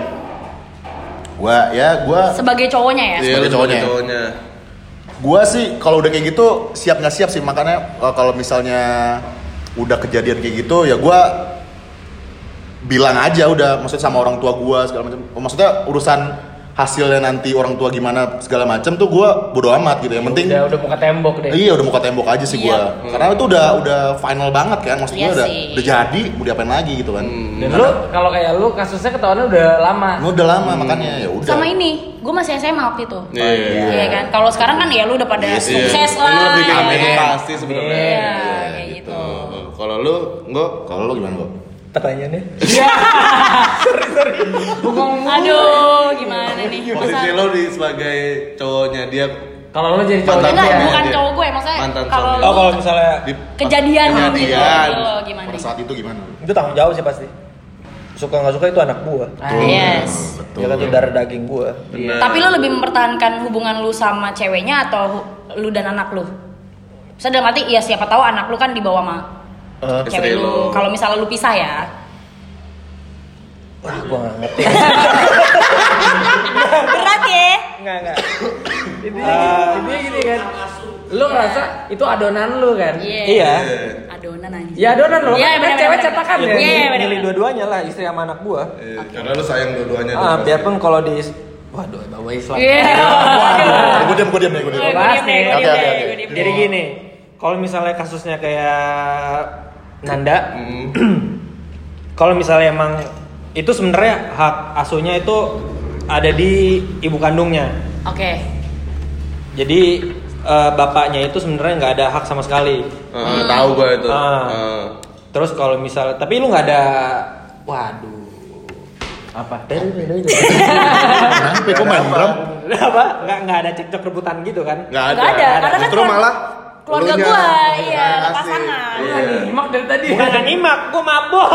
gua ya gua Sebagai cowoknya ya? Iya, lu Sebagai cowoknya. sebagai cowoknya. Gua sih kalau udah kayak gitu siap nggak siap sih, makanya uh, kalau misalnya udah kejadian kayak gitu ya gua bilang aja udah, maksudnya sama orang tua gua segala macam. Maksudnya urusan hasilnya nanti orang tua gimana segala macam tuh gua bodo amat gitu. Yang penting Udah udah muka tembok deh. iya udah muka tembok aja sih Iya. gua. Karena itu udah udah final banget kan, maksud Iya gua udah sih. udah jadi, mau diapain lagi gitu kan. Dan lu kalau kayak lu kasusnya ketahuannya udah lama. Ini udah lama makanya ya udah. Sama ini, gue masih S M A waktu itu. Iya, iya. Iya kan? Kalau sekarang kan ya lu udah pada Yes, iya. sukses Lu lah. lebih ke ya kan? edukasi sebenarnya. Iya, kayak gitu. Oh, kalau lu, enggak? Kalau lu gimana, Bang? Pertanyaannya. Aduh, gimana nih? Posisi Masa- lu di sebagai cowoknya dia Kalau lu jadi Mantan cowoknya Enggak, suaminya bukan dia. cowok gue, maksudnya Mantan kalau suaminya. Oh kalau misalnya di kejadian, gitu, Kejadian. gitu loh, gimana Pada nih? saat itu gimana? itu tanggung jawab sih pasti. Suka nggak suka itu anak gua. Yes. Ya kan itu darah daging gua. Benar. Tapi lu lebih mempertahankan hubungan lu sama ceweknya atau hu- lu dan anak lu? Saya dalam arti ya siapa tahu anak lu kan dibawa sama Eh, cewek istri lu. lu. Kalau misalnya lu pisah ya. wah gua nggak ngerti. Berat ya. Enggak enggak. Intinya gini, intinya gini kan. Lu ngerasa itu adonan lu kan? Iya. Iya. Adonan aja. Ya adonan lu Iya, kan bener, cewek bener, cetakan bener. ya. Iya, bener, Milih bener. dua-duanya lah istri sama anak gua. Iya, karena lu sayang dua-duanya. Ah, dong, pasti. biarpun kalau di waduh bawa Islam. Iya. Gue diam, gue diam, gue diam. Gue Bahas diem deh, gue nih. diem Oke, deh, oke, oke. gue diem Jadi deh. gini, kalau misalnya kasusnya kayak Nanda, Hmm. kalau misalnya emang itu sebenarnya hak asuhnya itu ada di ibu kandungnya. Oke. Jadi eh, bapaknya itu sebenarnya nggak ada hak sama sekali. Uh, tahu gue itu. Ah. Uh. Terus kalau misalnya, tapi lu nggak ada, waduh, apa? Kenapa kok main drum? Apa? Nggak nggak ada cekcok rebutan gitu kan? Nggak ada. Nggak ada, karena kan Justru keluarga- malah keluarga elunya gua, yang iya, ngasih. pasangan. Lu nggak nyimak dari tadi. Bukan ada nyimak, gua mabok.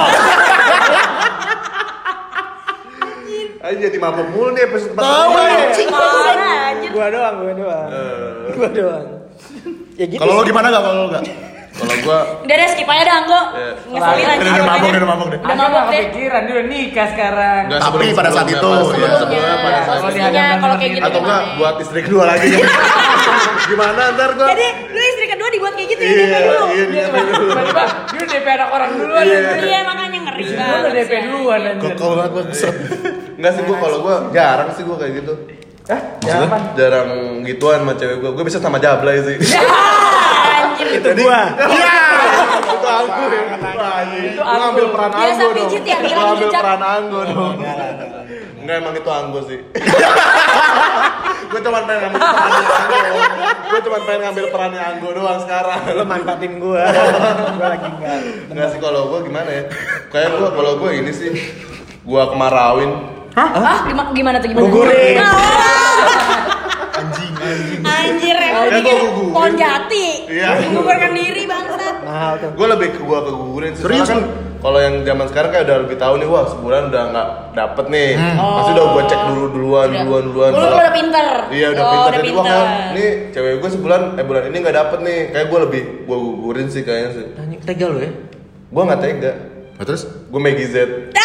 Aja jadi mabuk mulu nih episode Tahu anjing. Parah anjir. Gua doang, gua doang, gua doang. Ya gitu. Kalau lo sih. gimana enggak kalau lo enggak? Kalau gua Udah deh skip aja dah, Anggo. Iya. Ngeselin Udah anjir. udah mabok, orangnya. udah mabok deh. Udah mabok deh. Kepikiran dia udah nikah sekarang. nggak Tapi sebelum- pada saat sebelumnya, itu, pas- ya. sebelumnya Sebelumnya, pada saat Kalau posisinya dia kalau kayak gitu atau enggak gimana? buat istri kedua lagi. Gimana ntar gua? Jadi lu istri kedua dibuat kayak gitu ya Iya, D P dulu. iya, dia dulu. Tiba-tiba dia udah D P anak orang duluan. Iya. anjir. Iya makanya ngeri Lu banget. udah D P sih. duluan anjir. Kok kalau banget set. Enggak sih gua kalau gua jarang sih gua kayak gitu. Hah? Jangan apa? Jarang gituan sama cewek gua. Gua bisa sama Jablay sih. Anjir. Itu gua. Iya. Itu anggu ya. Wah, itu Anggu. ngambil peran Biasa anggu dong. pijit ya, Gua bilang ngambil jejak. peran anggu dong. Enggak emang itu anggu sih. Gue cuma pengen ngambil perannya anggu. Gue cuma pengen ngambil perannya anggu doang sekarang. Lu manfaatin gua. Gua lagi enggak. Enggak sih kalau gue gimana ya? Kayak gue kalau gue ini sih gua kemarawin. Ah, gimana, gimana tuh gimana? Gugurin. Anjing, anjing. Anjir, emang Ya, bikin gua gugurin. pohon jati. Iya. Menggugurkan diri bangsat. Mahal tuh. Gue lebih ke gua kegugurin sih. Serius Soalnya kan kalau yang zaman sekarang kayak udah lebih tahu nih, wah sebulan udah nggak dapet nih. Pasti udah gua cek dulu duluan, Udah. duluan, duluan. Lu Kalau- udah pinter. Iya udah Oh, pintar. udah Jadi gua pinter. kan, nih cewek gue sebulan, eh bulan ini nggak dapet nih. Kayak gue lebih gua gugurin sih kayaknya sih. Anjing tega lu ya. Gua nggak tega. Nah, terus Gue Maggie Z.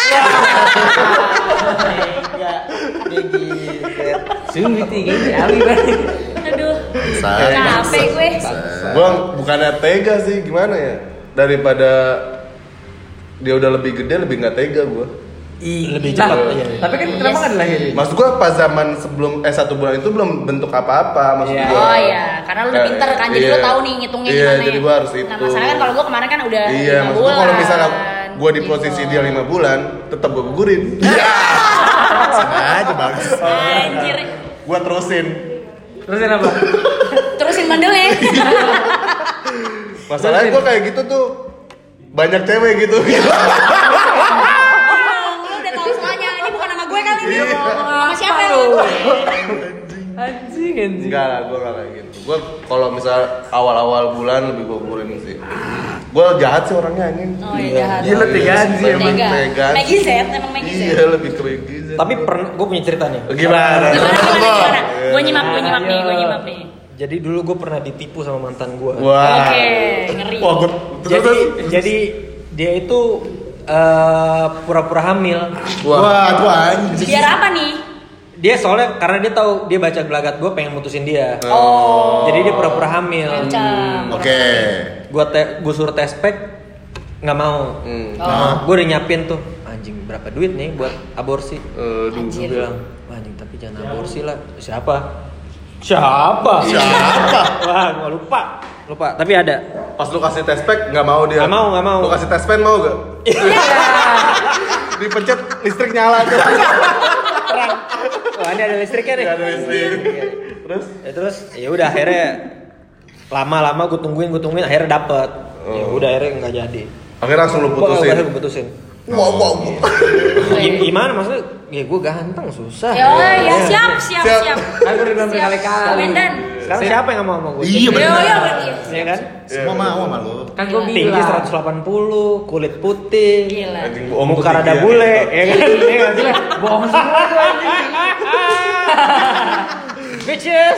Sungguh tiga kali banget. Aduh. Say. Capek gue. Gue bukannya tega sih, gimana ya? Daripada dia udah lebih gede, lebih nggak tega gue. Lebih Nah, cepat iya. tapi kan kenapa nggak dilahirin? Maksud gue pas zaman sebelum eh satu bulan itu belum bentuk apa-apa maksud Iya. gue. Oh iya, karena lu udah Kayak- pinter kan, jadi iya. lu tahu nih ngitungnya Iya, gimana. jadi gua harus Nah, itu. masalahnya kan kalau gua kemarin kan udah Iya, lima maksud gue kalau bulan, misalnya gue di gitu. posisi dia lima bulan, tetap gue gugurin. sengaja bagus. Anjir. Gue terusin. Terusin apa? Terusin bandelnya. Masalahnya gue kayak gitu tuh banyak cewek gitu. Lu udah tahu semuanya. Ini bukan nama gue kali ini. Iya. Sama siapa Apa lu? lu? Anjing, anjing. Enggak lah, gue gak kayak gitu. Gue kalau misal awal-awal bulan lebih gue gugurin sih. Gue jahat sih orangnya anjing. Oh iya jahat. Gila, tegaan sih Emang Tega. tegaan. Maggie Z, emang Maggie Z. Iya, lebih ke Maggie Z. Tapi pernah gue punya cerita nih. Gimana? Gimana gimana gimana? Gue nyimak, gue nyimak nih, gue nyimak nih. Jadi dulu gue pernah ditipu sama mantan gue. Wah. Oke, ngeri. Wah, gue Jadi jadi dia itu eh, pura-pura hamil. Wah, tuh anjing. Biar apa nih? Dia soalnya karena dia tahu dia baca gelagat gue pengen mutusin dia. Oh. Jadi dia pura-pura hamil. Macam. Oke. Gue te gue suruh tes pack nggak mau. Hmm. Oh. Gue udah nyiapin tuh anjing berapa duit nih buat aborsi. Aduh. Gue Anjir. bilang wah anjing tapi jangan aborsi lah. Siapa? Siapa? Siapa? Wah gue lupa. Lupa. Tapi ada. Pas lu kasih test pack nggak mau dia. Nggak mau, nggak mau. Lu kasih test pen mau gak? Dipencet listrik nyala tuh. Wah ini ada listriknya nih. Nggak ada listrik. Terus? Ya terus ya udah akhirnya lama-lama gue tungguin gue tungguin akhirnya dapet. Ya Oh. udah akhirnya nggak jadi. Akhirnya langsung lu Gua putusin. akhirnya gue putusin. Wow, wow. Gim- Gimana maksudnya? Ya gue ganteng susah. Ya, ya siap, siap, Siap. siap. Kan gue udah bilang Siap. berkali-kali. Medan. Sekarang siapa yang mau sama gue? Iya Yo bener. yo berarti. Iya kan? Semua mau sama lu. Kan gue Tinggi bilang. seratus delapan puluh, kulit putih, Gila. Anjing bohong muka putih rada dia. bule, ya kan? Iya nggak sih? Bohong semua tuh anjing. Bitches.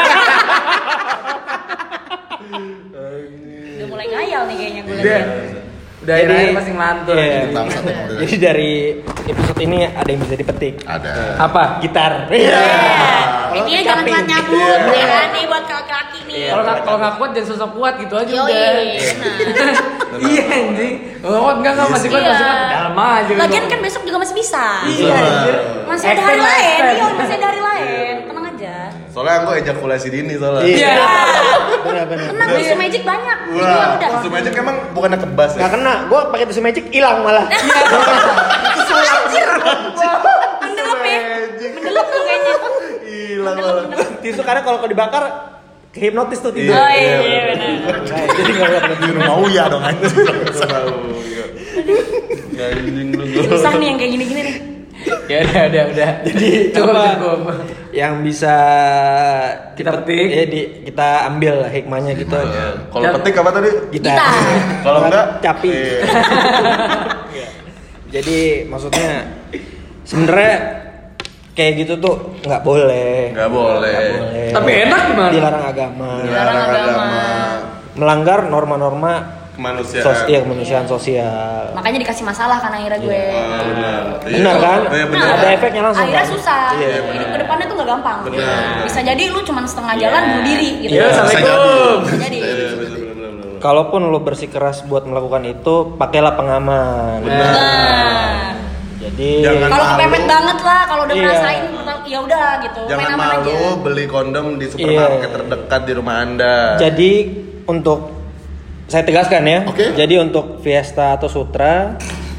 Udah mulai ngayal nih kayaknya gue Udah. lihat. Udah akhir-akhir masih ngelantur. Iya. Kita satu yang udah. Jadi dari episode ini ada yang bisa dipetik. Ada. Apa? Gitar. Iya. Intinya jangan Caping. telat nyabut, ya kan nih buat laki-laki nih. Kalau nggak kalau nggak kuat jangan sosok kuat gitu aja Yo, udah. benar. Iya anjing. Kalau nggak kuat enggak enggak masih kuat Iya. masih kuat dalam aja. Lagian kan besok juga masih bisa. Iya anjir. Masih ada hari Extend, lain, extend. iya masih ada hari lain. Tenang aja. Soalnya aku ejakulasi dini soalnya. Iya. Benar-benar. Tenang, tisu magic banyak. Jadi Wah, ya udah. Tisu magic emang bukannya kebas ya? Nggak kena, gue pakai tisu magic hilang malah. Itu sulap anjir. Mendelep ya. Mendelep tuh kayaknya. Hilang Mendelep, malah. mendelep. Tisu karena kalau dibakar kehipnotis tuh tidur. Oh iya, iya benar. Nah, jadi nggak kuat Di rumah Uya dong anjing. Tahu. Anjing lu. Susah nih yang kayak gini-gini nih. Ya udah udah udah. Jadi cukup apa cukup. yang bisa Kita petik. ya di, kita ambil lah hikmahnya gitu. Kalau petik apa tadi? Kita. Kita. Kalau enggak Capi. Iya. Jadi maksudnya sebenarnya kayak gitu tuh nggak boleh. Nggak boleh. Nggak boleh. Tapi enak gimana? Dilarang agama. Dilarang agama. Melanggar norma-norma Kemanusiaan. sos iya, kemanusiaan sosial. Makanya dikasih masalah kan akhirnya gue. Ah, benar. Benar kan? Iya, benar. Ada efeknya langsung. Akhirnya kan? susah. Iya, Hidup ke depannya tuh nggak gampang. Benar. Bisa jadi lu cuma setengah jalan bunuh diri gitu. Ya, assalamualaikum. Bisa jadi. Iya, benar, benar, benar, benar. Kalaupun lo bersikeras buat melakukan itu, pakailah pengaman. Nah, Jadi Jangan kalau malu. kepepet banget lah, kalau udah Iya. ngerasain ya udah gitu. Jangan main aman malu aja. beli kondom di supermarket Iya. terdekat di rumah Anda. Jadi untuk saya tegaskan ya. Oke. Jadi untuk Fiesta atau Sutra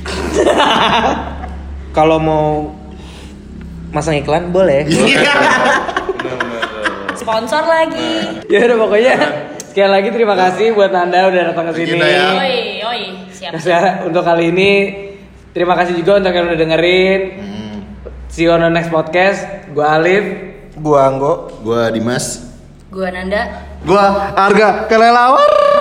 kalau mau masang iklan boleh. Sponsor lagi. Ya udah pokoknya sekali lagi terima kasih buat Nanda udah datang ke sini. Kita ya. Oi, oi, siap. Nah, sekarang untuk kali ini terima kasih juga untuk yang udah dengerin. See you on the next podcast. Gua Alif. Gua Anggo. Gua Dimas. Gua Nanda. Gua Arga Kelelawar.